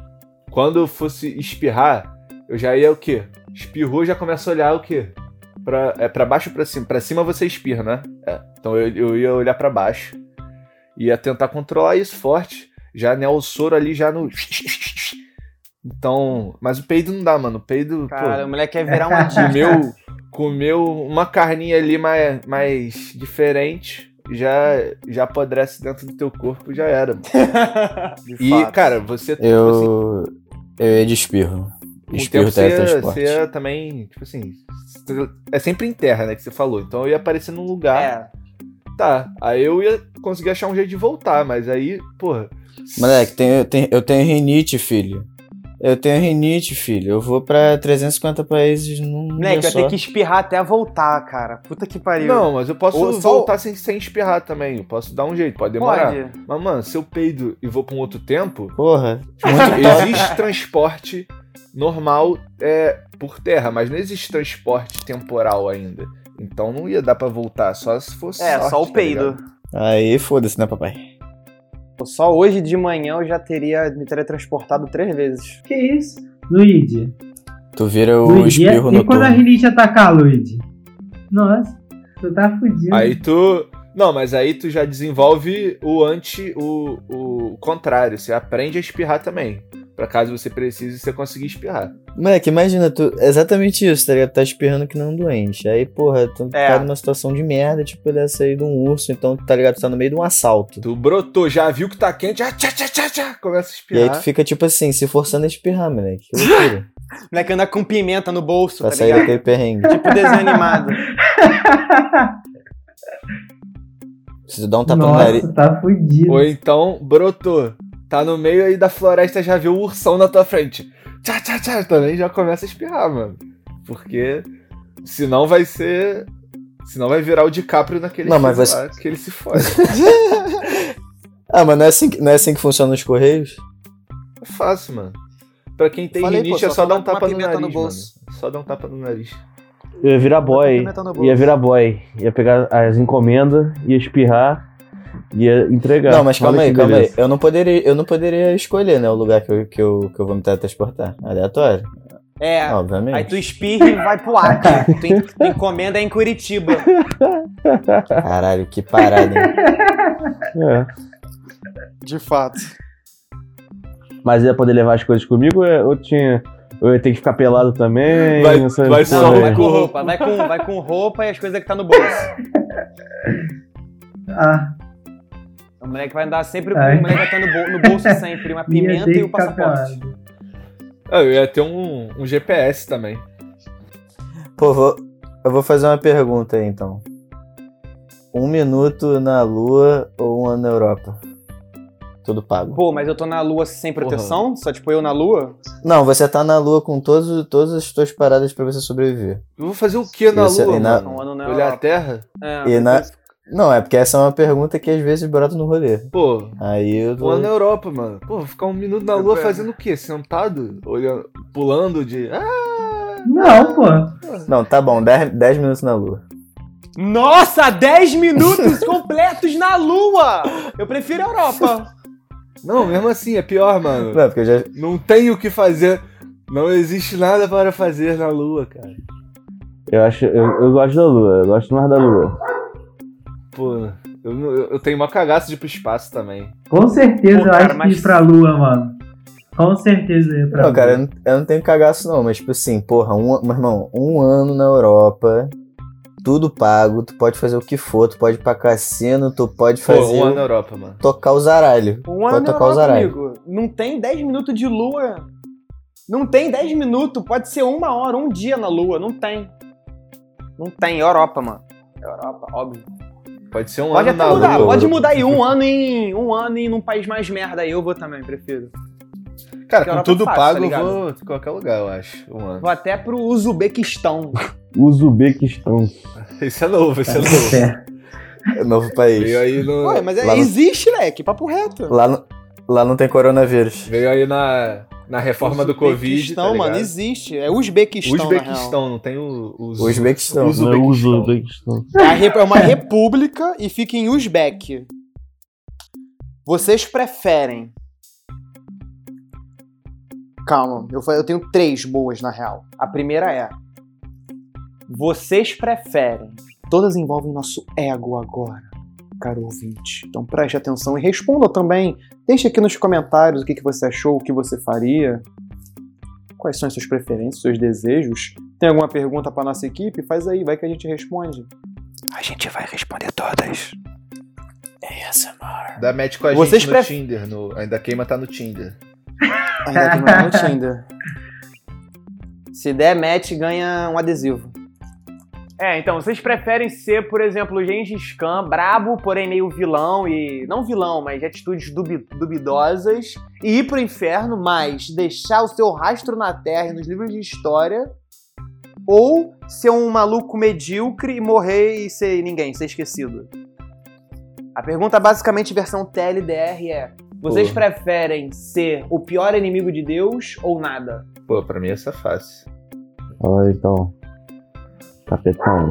quando eu fosse espirrar, eu já ia o quê? Espirrou, já começa a olhar o quê? Pra, é pra baixo ou pra cima? Pra cima você espirra, né? É. Então eu, eu ia olhar pra baixo. Ia tentar controlar isso forte. Já, né, o soro ali já no... Então... Mas o peido não dá, mano. O peido, Cara, pô... o moleque quer virar um adicto. Comeu, comeu uma carninha ali mais, mais diferente, já, já apodrece dentro do teu corpo, já era. Mano. De E, fato. cara, você... Eu. Eu ia de espirro. Com o Espirro tempo você ia, teletransporte. você ia também, tipo assim... É sempre em terra, né, que você falou. Então eu ia aparecer num lugar... É. Tá, aí eu ia conseguir achar um jeito de voltar, mas aí, porra... Moleque, tem, eu, tenho, eu tenho rinite, filho. Eu tenho rinite, filho. Eu vou pra trezentos e cinquenta países num Moleque, dia eu tenho só. que espirrar até voltar, cara. Puta que pariu. Não, mas eu posso Ou só- voltar sem, sem espirrar também. Eu posso dar um jeito, pode demorar. Pode. Mas, mano, se eu peido e vou pra um outro tempo, Porra. existe transporte normal é, por terra, mas não existe transporte temporal ainda. Então não ia dar pra voltar, só se fosse É, sorte, só o tá peido. ligado? Aí foda-se, né, papai? Pô, só hoje de manhã eu já teria me teletransportado três vezes. Que isso? Luigi. Tu vira o Luigi, espirro e quando a noturno. rinite atacar, Luigi? Nossa, tu tá fudido. Aí tu... Não, mas aí tu já desenvolve o anti... O, o contrário, você aprende a espirrar também. Pra caso você precise, você conseguir espirrar. Moleque, imagina, tu. Exatamente isso, tá ligado? Tá espirrando que não um doente. Aí, porra, tu É. tá numa situação de merda, tipo, dessa aí de um urso, então, tá ligado? Tu tá no meio de um assalto. Tu brotou, já viu que tá quente, já tchá, tchá, tchá, tchá, começa a E espirrar. aí tu fica, tipo assim, se forçando a espirrar, moleque. Que loucura. O moleque anda com pimenta no bolso, Pra tá sair ligado? daquele perrengue. Tipo desenho animado. Se tu dá um tapa no nariz. Nossa, tá fudido. Ou então, brotou. Tá no meio aí da floresta, já viu o ursão na tua frente. Tchá, tchá, tchá. Também já começa a espirrar, mano. Porque senão vai ser... Senão vai virar o DiCaprio naquele Não, mas filme você- lá, que ele se fode. Ah, mas não é assim, que- não é assim que funciona os Correios? É fácil, mano. Pra quem tem Falei, pô, rinite é só só dar um tomar tapa uma no pimenta nariz, no bolso. mano. Só dar um tapa no nariz. Eu ia virar boy, pimenta no bolso. ia virar boy, ia pegar as encomendas, ia espirrar, ia entregar. Não, mas calma Olha aí, que calma aí. beleza. Eu não poderia, eu não poderia escolher, né, o lugar que eu, que eu, que eu vou me teletransportar. Aleatório. É. Obviamente. Aí tu espirra e vai pro Acre. Tu, en- tu encomenda em Curitiba. Caralho, que parada, hein? É. De fato. Mas ia poder levar as coisas comigo ou eu- ou tinha. Eu ia ter que ficar pelado também? Vai- essa vai porra só Não, aí. vai com roupa. Vai com, vai com roupa e as coisas que tá no bolso. Ah, O moleque vai andar sempre com Ai. o moleque vai estar no, bol- no bolso sempre. Uma ia pimenta ter e que o ficar passaporte. pelado. Ah, eu ia ter um, um G P S também. Pô, vou, eu vou fazer uma pergunta aí, então. Um minuto na Lua ou um ano na Europa? Tudo pago. Pô, mas eu tô na lua sem proteção? Só tipo eu na lua? Não, você tá na Lua com todos, todas as tuas paradas pra você sobreviver. Eu vou fazer o que na Isso, Lua, e na- mano? Um ano na Olhar a Europa. Terra? É, E na... Não, é porque essa é uma pergunta que às vezes brota no rolê. Pô, Aí eu um tô... ano na Europa, mano. Pô, ficar um minuto na Eu Lua pego. fazendo o quê? Sentado? Olhando, pulando de... Ah! Não, pô. Não, tá bom, dez minutos na Lua. Nossa, dez minutos completos na lua! Eu prefiro a Europa. Não, mesmo assim, é pior, mano. Não, porque eu já... Não tem o que fazer. Não existe nada para fazer na Lua, cara. Eu acho. Eu, eu gosto da lua, eu gosto mais da lua. Pô, eu, não- eu tenho uma cagaça de ir pro espaço também. Com certeza Pô, eu cara, acho que mas- ir pra lua, mano. Com certeza eu ia pra Não, lua. cara, eu não, eu não tenho cagaço não, mas tipo assim, porra, um, meu irmão, um ano na Europa, tudo pago, tu pode fazer o que for, tu pode ir pra cassino, tu pode Pô, fazer... um ano na Europa, mano. tocar o zaralho. Um pode ano na tocar o Europa, zaralho. amigo. Não tem dez minutos de lua. Não tem dez minutos. Pode ser uma hora, um dia na lua. Não tem. Não tem. Europa, mano. Europa, óbvio. Pode ser um Pode ano até na mudar. Lua. Pode mudar aí. Um ano em um ano em num país mais merda aí. Eu vou também, prefiro. Cara, Porque com Europa tudo é fácil, pago, tá eu ligado? vou em qualquer lugar, eu acho. Um ano. Vou até pro Uzbequistão. Uzbequistão. Esse é novo, esse é novo. Certo. É novo país. Veio aí no. Ué, mas é, Lá no- existe, leque. Papo reto. Lá, no- lá não tem coronavírus. Veio aí na, na reforma do Covid. Uzbequistão, Tá mano, ligado? existe. É Uzbequistão, na real. Uzbequistão, não tem o. o Uzbequistão. Não é Uzbequistão. Uzbequistão. É a rep- é uma república e fica em Uzbek. Vocês preferem calma. Eu, fa- eu tenho três boas, na real. A primeira é... Vocês preferem... Todas envolvem nosso ego agora, caro ouvinte. Então preste atenção e responda também. Deixe aqui nos comentários o que, que você achou, o que você faria. Quais são as suas preferências, seus desejos? Tem alguma pergunta pra nossa equipe? Faz aí, vai que a gente responde. A gente vai responder todas. A S M R. Dá match com a Vocês gente no pref- Tinder. No... Ainda queima tá no Tinder. Ainda tem mais no Tinder. Se der match, ganha um adesivo. É, então, vocês preferem ser, por exemplo, o Gengis Khan, brabo, porém meio vilão e... Não vilão, mas de atitudes dubi- duvidosas, e ir pro inferno, mas deixar o seu rastro na Terra e nos livros de história, ou ser um maluco medíocre e morrer e ser ninguém, ser esquecido? A pergunta basicamente versão T L D R é: vocês Pô. preferem ser o pior inimigo de Deus ou nada? Pô, pra mim essa é fácil. Olha então. Capetão.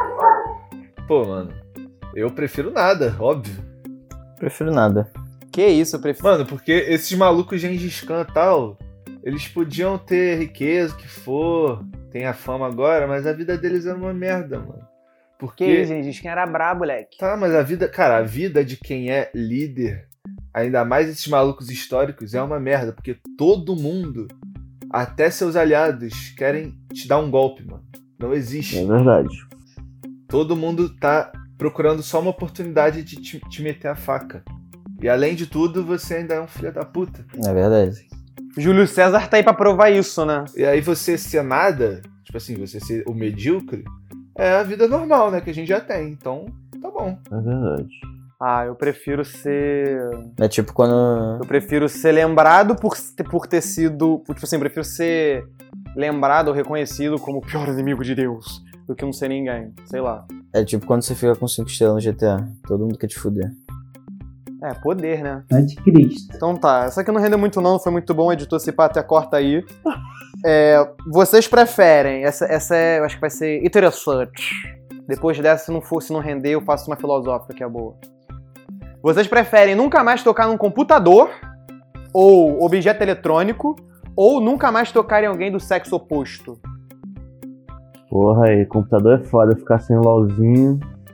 Pô, mano, eu prefiro nada, óbvio. Prefiro nada. Que isso, eu prefiro... Mano, porque esses malucos Gengis Khan e tal, eles podiam ter riqueza, o que for, tem a fama agora, mas a vida deles era uma merda, mano. Que Porque... isso, gente? Quem era brabo, moleque? Tá, mas a vida, cara, a vida de quem é líder, ainda mais esses malucos históricos, é uma merda, porque todo mundo, até seus aliados, querem te dar um golpe, mano. Não existe. É verdade. Todo mundo tá procurando só uma oportunidade de te, te meter a faca. E além de tudo, você ainda é um filho da puta. É verdade. Júlio César tá aí pra provar isso, né? E aí você ser nada, tipo assim, você ser o medíocre, é a vida normal, né? Que a gente já tem. Então, tá bom. É verdade. Ah, eu prefiro ser... É tipo quando... Eu prefiro ser lembrado por, por ter sido... Tipo assim, eu prefiro ser lembrado ou reconhecido como o pior inimigo de Deus do que não ser ninguém. Sei lá. É tipo quando você fica com cinco estrelas no G T A. Todo mundo quer te fuder. É, poder, né? Anticristo. Então tá, essa aqui não rendeu muito não, foi muito bom, editor, se pá, até corta aí. É, vocês preferem, essa, essa é, eu acho que vai ser interessante. Depois dessa, se não for, se não render, eu faço uma filosófica que é boa. Vocês preferem nunca mais tocar num computador, ou objeto eletrônico, ou nunca mais tocar em alguém do sexo oposto? Porra aí, computador é foda, ficar sem LOLzinho.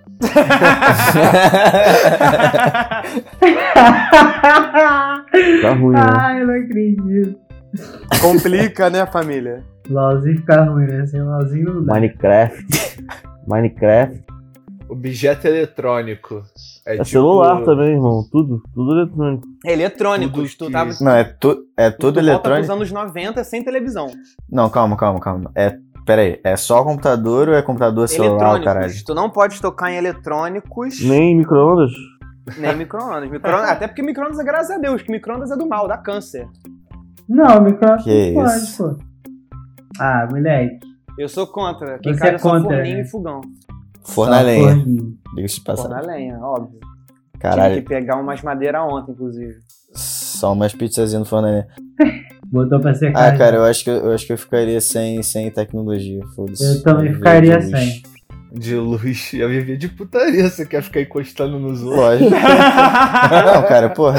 Tá ruim, né? Ai, eu não acredito. Complica, né, família? LOLzinho fica ruim, né? Sem LOLzinho não dá. Minecraft. Minecraft. Objeto eletrônico. É, É tipo... celular também, irmão. Tudo, tudo eletrônico. Eletrônicos, Tudo tu tava... que- Não, é, tu, é tudo tu volta eletrônico. pros anos noventa sem televisão. Não, calma, calma, calma. É, pera aí, é só computador ou é computador celular, caralho? Eletrônicos. Tu não pode tocar em eletrônicos, Nem micro-ondas. nem micro-ondas. Micro-ondas- Até porque micro-ondas é graças a Deus, que micro-ondas é do mal, dá câncer. Não, micro-ondas Que não pode, isso? pô. Ah, moleque. Eu sou contra. Aqui em Você casa é é só contra, forninho né? e fogão. Forno a Só lenha. forninho. Diga-se de Forno a passagem. lenha, óbvio. Tive Caralho, que pegar umas madeiras ontem, inclusive. só umas pizzazinhas no forno a lenha. Botou pra secar. Ah, cara, eu acho que eu, eu acho que eu ficaria sem, sem tecnologia. Foda-se. Eu também Viver ficaria de luz. sem. De luz. Eu vivia de putaria, você quer ficar encostando nos outros? Lógico. Não, cara, porra.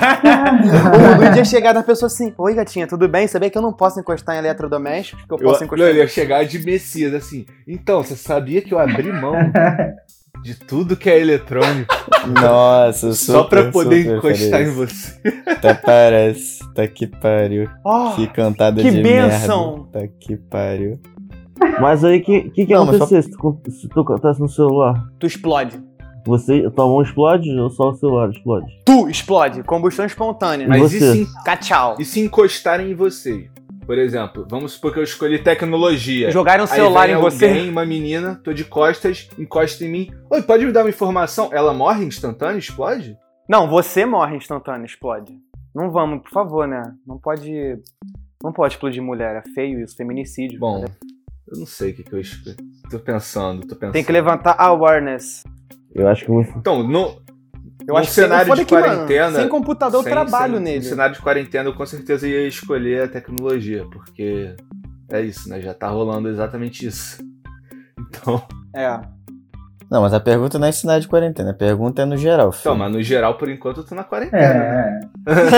O Luiz ia chegar na pessoa assim: oi, gatinha, tudo bem? Sabia que eu não posso encostar em eletrodomésticos? Que eu Eu, posso não, encostar ele em ia chegar de Messias, assim. Então, você sabia que eu abri mão de tudo que é eletrônico Nossa, eu só super, pra poder super encostar em faria isso. você? Até parece. Tá que pariu. Oh, Que cantada que de bênção. merda. Tá que pariu. Mas aí, o que, que, que ia Não, mas acontecer se tu, se tu cantasse no celular? tu explode. Você, tua mão explode ou só o celular explode? Tu explode. Combustão espontânea. Mas- Mas e você? se, Tchau. e se encostarem em você? Por exemplo, vamos supor que eu escolhi tecnologia. Jogaram um Aí celular vem em você. alguém, uma menina, tô de costas, encosta em mim. Oi, pode me dar uma informação? Ela morre instantâneo, explode? Não, você morre instantâneo, explode. Não vamos, por favor, né? Não pode. Não pode explodir mulher. É feio isso, feminicídio. Bom, eu não sei o que, que eu escolhi. Tô pensando, tô pensando. Tem que levantar awareness. Eu acho que eu vou. Então, no, Eu num acho que sem- cenário foda de que, mano, quarentena... sem computador eu sem- trabalho sem- nele. No cenário de quarentena, eu com certeza ia escolher a tecnologia, porque é isso, né? Já tá rolando exatamente isso. Então, É. Não, mas a pergunta não é ensinar de quarentena, a pergunta é no geral, filho. Então, mas no geral, por enquanto, eu tô na quarentena. É, né?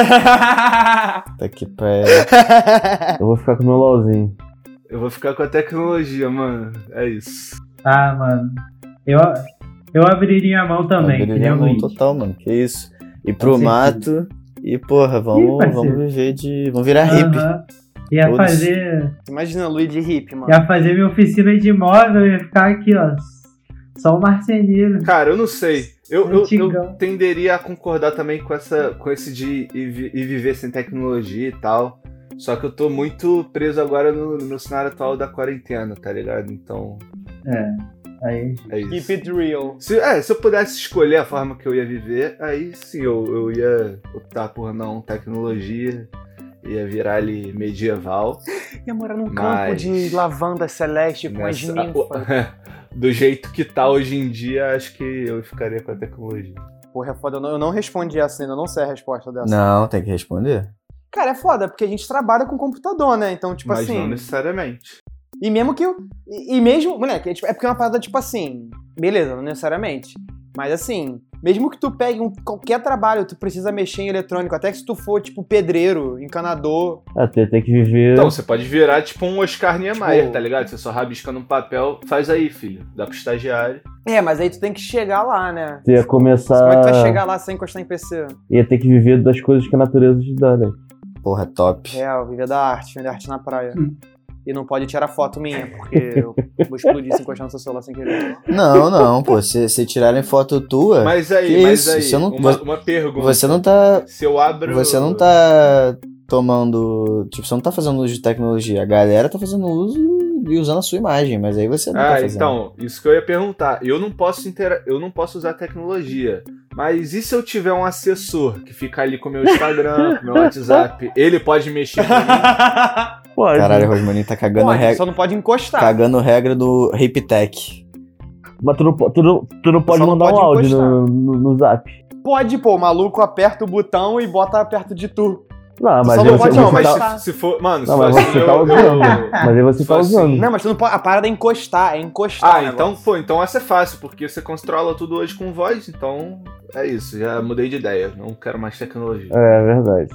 Tá aqui pra... Eu vou ficar com o meu LOLzinho. Eu vou ficar com a tecnologia, mano. É isso. ah, mano. Eu, eu abriria a mão também, que nem Abriria a o mão Luiz. total, mano, que isso. Ir pro certeza. mato e, porra, vamos, Ih, parceiro. vamos viver de... Vamos virar hippie. Aham. Ia Todos. fazer, Imagina Luiz de hippie, mano. ia fazer minha oficina de móvel e ia ficar aqui, ó. Só o marceneiro. Cara, eu não sei. Eu, eu, eu Antigão. tenderia a concordar também com, essa, com esse de ir, vi- ir viver sem tecnologia e tal. Só que eu tô muito preso agora no, no cenário atual da quarentena, tá ligado? Então, É. Aí. é isso. Keep it real. Se, é, se eu pudesse escolher a forma que eu ia viver, aí sim eu, eu ia optar por não tecnologia, ia virar ali medieval. Ia morar num campo Mas- de lavanda celeste com as Nessa- ninfas. Do jeito que tá hoje em dia, acho que eu ficaria com a tecnologia. Porra, é foda. Eu não, eu não respondi essa ainda, eu não sei a resposta dessa. Não, tem que responder. Cara, é foda, porque a gente trabalha com computador, né? Então, tipo Mas assim. não necessariamente. E mesmo que. eu- E, e mesmo. Moleque, é, tipo, é porque é uma parada tipo assim. Beleza, não necessariamente. Mas assim, mesmo que tu pegue um, qualquer trabalho, tu precisa mexer em eletrônico. Até que se tu for, tipo, pedreiro, encanador. É, tem, tem que viver. Então, você pode virar tipo um Oscar Niemeyer, Tipo- tá ligado? Você só rabisca num papel, faz aí, filho. Dá pro estagiário. É, mas aí tu tem que chegar lá, né? Você ia começar. Como é que tu vai chegar lá sem encostar em P C? Ia ter que viver das coisas que a natureza te dá, né? Porra, top. Real, viver da arte, vender arte na praia. Hum. E não pode tirar foto minha, porque eu vou explodir se encostar no seu celular sem querer. Não, não, pô. Se, se tirarem foto tua, Mas aí, que mas isso? aí, Você não- uma, você- uma pergunta. você não tá... Se eu abro... Você não tá tomando... Tipo, você não tá fazendo uso de tecnologia. A galera tá fazendo uso e usando a sua imagem, mas aí você não tá Ah, fazendo. então, isso que eu ia perguntar. Eu não posso intera... eu não posso usar tecnologia. Mas e se eu tiver um assessor que fica ali com o meu Instagram, com o meu WhatsApp? Ele pode mexer com mim? Pode. Caralho, o Rosmaninho tá cagando, Pode, regra, só não pode encostar. cagando regra do Hip Tech. Mas tu não, po- tu não, tu não pode Só não mandar pode um áudio encostar. no, no, no zap. Pode, pô, o maluco aperta o botão e bota perto de tu. Não, mas Só aí não você, pode você Não, mas tá... se, se for... Mano, Não, se mas for assim, você eu... tá usando. eu- Mas aí você Se tá for assim- usando. Não, mas tu não pode. A parada é encostar, é encostar. Ah, o então, negócio. pô, então essa é fácil, porque você controla tudo hoje com voz, então é isso, já mudei de ideia, não quero mais tecnologia. É verdade.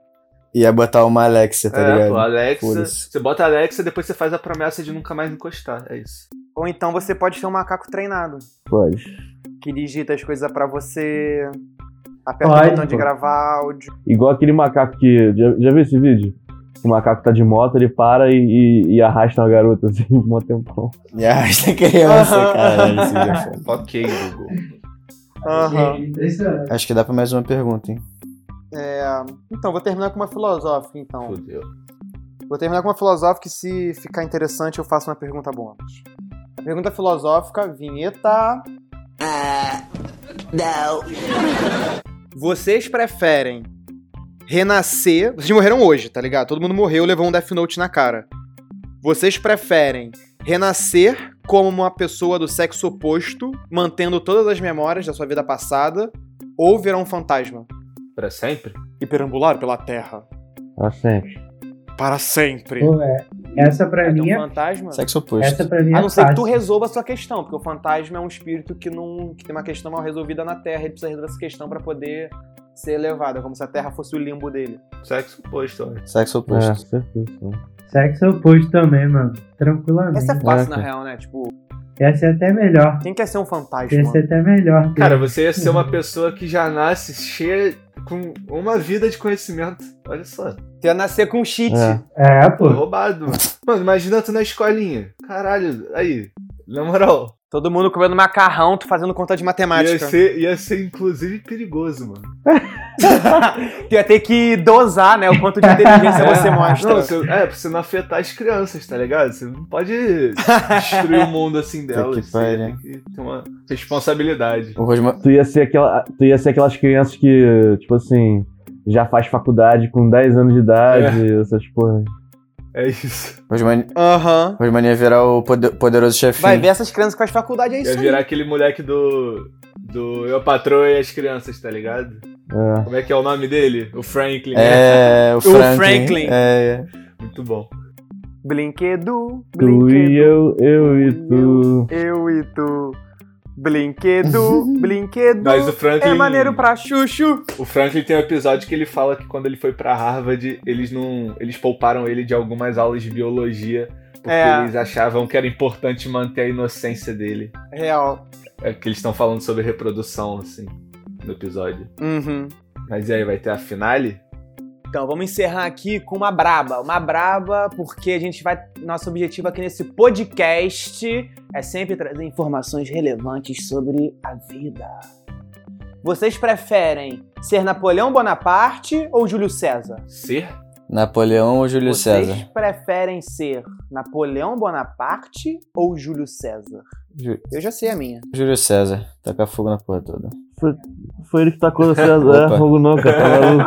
Ia botar uma Alexa, tá É, ligado? pô, Alexa, Foda-se. você bota a Alexa, depois você faz a promessa de nunca mais encostar, é isso. Ou então você pode ter um macaco treinado. Pode. Que digita as coisas pra você. Aperta Pode, o botão de pô. gravar áudio. Igual aquele macaco que. Já, já viu esse vídeo? O macaco tá de moto, ele para e, e, e arrasta uma garota assim, um mó tempão. E arrasta criança, caralho. Esse vídeo é foda. Ok, Google. Aham. Impressionante. Acho que dá pra mais uma pergunta, hein? É, então, vou terminar com uma filosófica, então. Fudeu. Vou terminar com uma filosófica e se ficar interessante eu faço uma pergunta bônus. A pergunta filosófica, vinheta. Não. Vocês preferem renascer... Vocês morreram hoje, tá ligado? Todo mundo morreu, levou um Death Note na cara. Vocês preferem renascer como uma pessoa do sexo oposto, mantendo todas as memórias da sua vida passada, ou virar um fantasma? Pra sempre? E perambular pela Terra. Pra sempre. Para sempre. Pô, é. Essa pra Então, mim é, fantasma... Sexo oposto. essa pra mim A é não ser que tu fácil. resolva a sua questão, porque o fantasma é um espírito que não que tem uma questão mal resolvida na Terra, ele precisa resolver essa questão pra poder ser elevado, é como se a Terra fosse o limbo dele. Sexo oposto, olha. Sexo É, oposto. certeza. Sexo oposto também, mano. Tranquilamente. Essa é fácil, É, na cara. real, né? Tipo, Ia ser até melhor. quem quer ser um fantasma? Ia ser até melhor. Cara, você ia ser uma pessoa que já nasce cheia com uma vida de conhecimento. Olha só. Tu ia nascer com cheat. É. É, Pô, pô. roubado. Mano, imagina tu na escolinha. Caralho, aí. Na moral. Todo mundo comendo macarrão, tu fazendo conta de Ia matemática. ser, ia ser inclusive perigoso, mano. Tu ia ter que dosar, né? O quanto de inteligência você mostra. Não, você, é, pra você não afetar as crianças, tá ligado? Você não pode destruir o mundo assim delas. que Você pariu. tem que ter uma responsabilidade. O Rosma... Tu ia ser aquela. Tu ia ser aquelas crianças que, tipo assim, já faz faculdade com dez anos de idade, essas porra. É isso. Rosmani... Aham. Rosmani ia virar o poder- poderoso chefinho. Vai ver essas crianças com as faculdades, é isso Ia aí. virar aquele moleque do. Do Eu, a Patroa e as Crianças, tá ligado? É. Como é que é o nome dele? O Franklin, né? É, o Franklin. Franklin. É, Muito bom. Brinquedo, Tu brinquedo. e eu, eu e tu. Eu e tu. Brinquedo, brinquedo. Mas o Franklin... É maneiro pra chuchu. O Franklin tem um episódio que ele fala que quando ele foi pra Harvard, eles não, eles pouparam ele de algumas aulas de biologia, porque É. eles achavam que era importante manter a inocência dele. Real. É que eles estão falando sobre reprodução, assim, no episódio. Uhum. Mas e aí, vai ter a finale? Então, vamos encerrar aqui com uma braba. Uma braba, porque a gente vai... Nosso objetivo aqui nesse podcast é sempre trazer informações relevantes sobre a vida. Vocês preferem ser Napoleão Bonaparte ou Júlio César? Ser? Napoleão ou Júlio Vocês César? preferem ser Napoleão Bonaparte ou Júlio César? Jú- Eu já sei a minha. Júlio César. Taca fogo na porra toda. Foi, foi ele que tacou no César. Opa. É, fogo não, cara, tá maluco.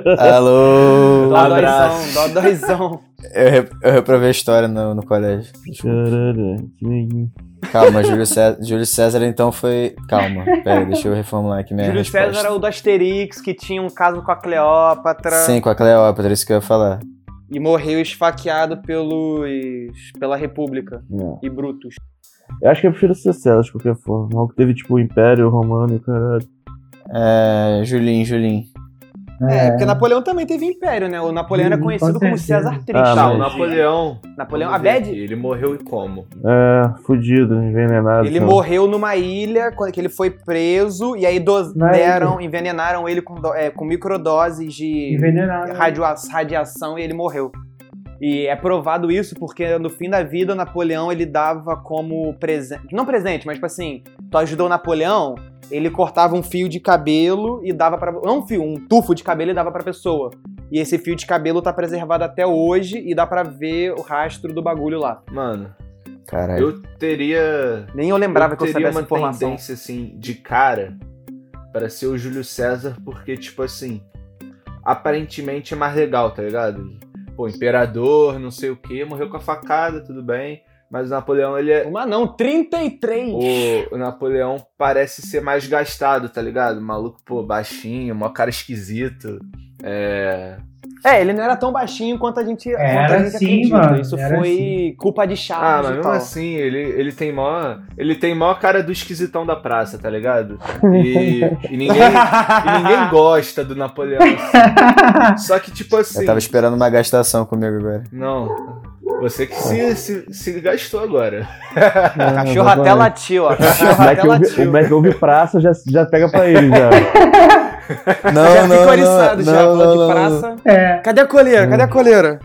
Alô! Abraço. Dó doisão. Eu, re- eu reprovei história no, no colégio. Desculpa. Caralho, que neguinho. Calma, Júlio César, Júlio César então foi... Calma, pera aí, deixa eu reformular aqui minha Júlio resposta. César era o do Asterix, que tinha um caso com a Cleópatra. Sim, com a Cleópatra, isso que eu ia falar. E morreu esfaqueado pelos... pela República Não. e Brutus. Eu acho que eu prefiro ser César de qualquer forma. Algo que teve tipo o Império Romano e caralho. É... Julinho, Julinho. É, porque Napoleão também teve império, né? O Napoleão era Hum, conhecido com como certeza. César Triste. Ah, Tá, mas- o Napoleão. Napoleão, Vamos a ver Bad, aqui, ele morreu e como? É, fudido, envenenado. ele sei lá. morreu numa ilha, quando que ele foi preso, e aí do- Na deram, envenenaram ele com, do- é, com microdoses de Envenenado. radioa- radiação e ele morreu. E é provado isso porque no fim da vida o Napoleão ele dava como presente, não presente, mas tipo assim, tu ajudou o Napoleão, ele cortava um fio de cabelo e dava pra, não um fio, um tufo de cabelo e dava pra pessoa. E esse fio de cabelo tá preservado até hoje e dá pra ver o rastro do bagulho lá. Mano, Caralho. eu teria... Nem eu lembrava que eu teria sabia essa uma informação. tendência, assim, de cara para ser o Júlio César, porque, tipo assim, aparentemente é mais legal, tá ligado? Pô, imperador, não sei o que, morreu com a facada, tudo bem. Mas o Napoleão, ele é... Uma não, trinta e três! O, o Napoleão parece ser mais gastado, tá ligado? O maluco, pô, baixinho, mó cara esquisito. É... É, ele não era tão baixinho quanto a gente, quanto Era a gente sim, acredita. mano, Isso era foi sim. culpa de Ah, Chaves mas e mesmo tal. assim, ele, ele tem mó. Ele tem mó cara do esquisitão da praça, tá ligado? E, e, ninguém, e ninguém gosta do Napoleão. Assim. Só que, tipo assim. Eu tava esperando uma gastação comigo agora. Não. Você que se, se, se gastou agora. O cachorro até latiu, ó. O O cachorro Mac até ouve, latiu. o Mac ouve praça, já, já pega pra ele, já. Não, já não, ficou não, oriçado, já. não, Falou não, de não, praça. É, Cadê a coleira? Cadê a coleira?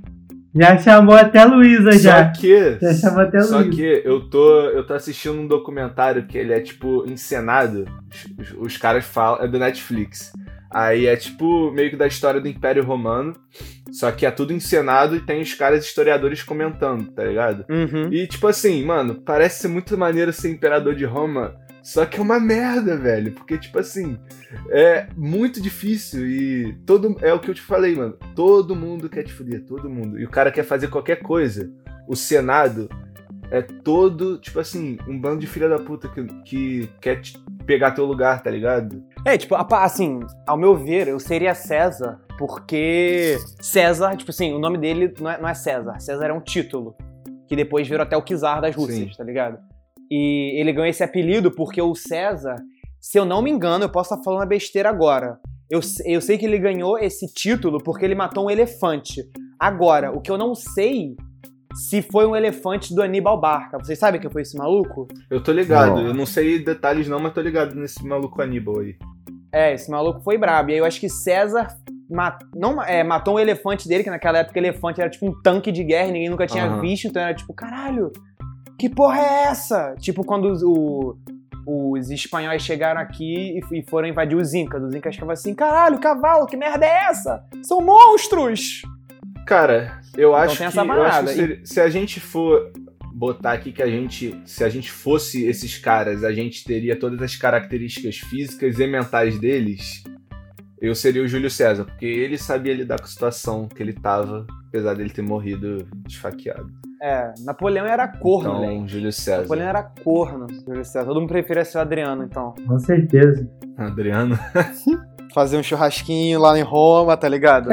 já chamou até a Luísa já. Só que. Já chamou até a Só Luísa. que eu tô, eu tô assistindo um documentário que ele é, tipo, encenado. Os, os caras falam. É do Netflix. Aí é, tipo, meio que da história do Império Romano. Só que é tudo encenado e tem os caras historiadores comentando, tá ligado? Uhum. E, tipo assim, mano, parece ser muito maneiro ser imperador de Roma. Só que é uma merda, velho. Porque, tipo assim, é muito difícil e todo... É o que eu te falei, mano. Todo mundo quer te fuder, todo mundo. E o cara quer fazer qualquer coisa. O Senado é todo, tipo assim, um bando de filha da puta que, que quer te pegar teu lugar, tá ligado? É, tipo, apa- assim, ao meu ver, eu seria César, porque César, tipo assim, o nome dele não é, não é César. César é um título, que depois virou até o czar das Rússias, Sim. tá ligado? E ele ganhou esse apelido porque o César, se eu não me engano, eu posso estar falando uma besteira agora. Eu, eu sei que ele ganhou esse título porque ele matou um elefante. Agora, o que eu não sei se foi um elefante do Aníbal Barca. Vocês sabem quem foi esse maluco? Eu tô ligado. Não. Eu não sei detalhes não, mas tô ligado nesse maluco Aníbal aí. É, esse maluco foi brabo. E aí eu acho que César mat... não, é, matou um elefante dele, que naquela época elefante era tipo um tanque de guerra, ninguém nunca tinha Aham. visto, então era tipo, caralho, que porra é essa? Tipo quando os, o- os espanhóis chegaram aqui e, e foram invadir os Incas. Os Incas ficavam assim, caralho, cavalo, que merda é essa? São monstros! Cara, eu Então acho tem que, essa eu acho parada. que se, se a gente for botar aqui que a gente, se a gente fosse esses caras, a gente teria todas as características físicas e mentais deles, eu seria o Júlio César, porque ele sabia lidar com a situação que ele tava, apesar dele ter morrido esfaqueado. É, Napoleão era corno, Então, velho. Júlio César. Napoleão era corno, Júlio César. Todo mundo preferia ser o Adriano, então. Com certeza. Adriano. Fazer um churrasquinho lá em Roma, tá ligado?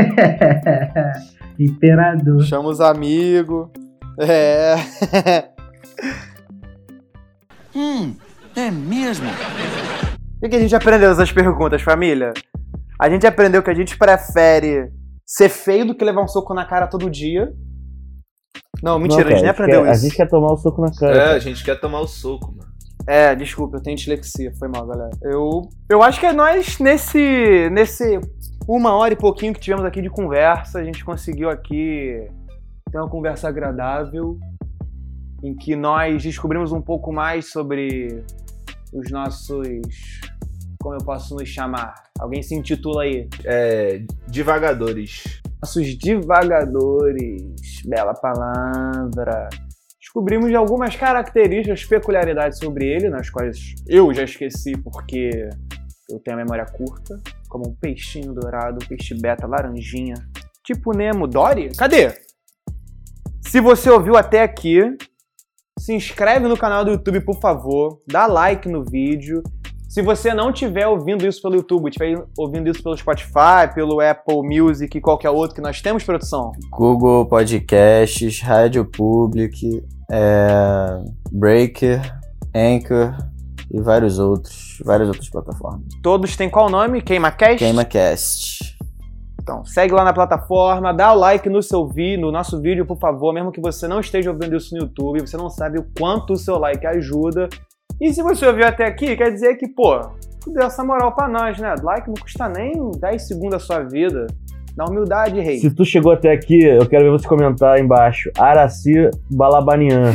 Imperador. Chama os amigos. É. Hum, é mesmo? O que que a gente aprendeu nessas perguntas, família? A gente aprendeu que a gente prefere ser feio do que levar um soco na cara todo dia. Não, mentira, Não, a gente nem cara, aprendeu quer- isso. A gente quer tomar o soco na cara. É, cara. a gente quer tomar o soco, mano. É, desculpa, eu tenho dislexia, foi mal, galera. Eu, eu acho que nós, nesse, nesse uma hora e pouquinho que tivemos aqui de conversa, a gente conseguiu aqui ter uma conversa agradável, em que nós descobrimos um pouco mais sobre os nossos... Como eu posso nos chamar? Alguém se intitula aí? É. Divagadores. Nossos divagadores. Bela palavra. Descobrimos algumas características, peculiaridades sobre ele, nas quais eu já esqueci porque eu tenho a memória curta. Como um peixinho dourado, um peixe beta, laranjinha. Tipo Nemo. Dory? Cadê? Se você ouviu até aqui, se inscreve no canal do YouTube, por favor. Dá like no vídeo. Se você não estiver ouvindo isso pelo YouTube, estiver ouvindo isso pelo Spotify, pelo Apple Music e qualquer outro que nós temos, produção, Google Podcasts, Rádio Public, é, Breaker, Anchor e vários outros, várias outras plataformas. todos têm qual nome? QueimaCast? QueimaCast. Então, segue lá na plataforma, dá o like no seu vídeo, no nosso vídeo, por favor, mesmo que você não esteja ouvindo isso no YouTube, você não sabe o quanto o seu like ajuda. E se você ouviu até aqui, quer dizer que, pô, tu deu essa moral pra nós, né? Like não custa nem dez segundos da sua vida. Na humildade, rei. Se tu chegou até aqui, eu quero ver você comentar aí embaixo. Araci Balabanian.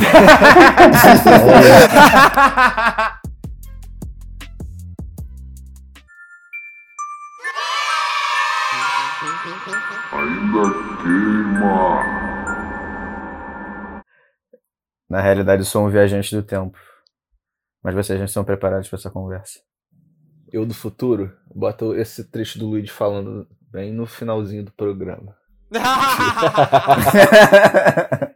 Na realidade, eu sou um viajante do tempo. Mas vocês não estão preparados para essa conversa. Eu do futuro, boto esse trecho do Luigi falando bem no finalzinho do programa.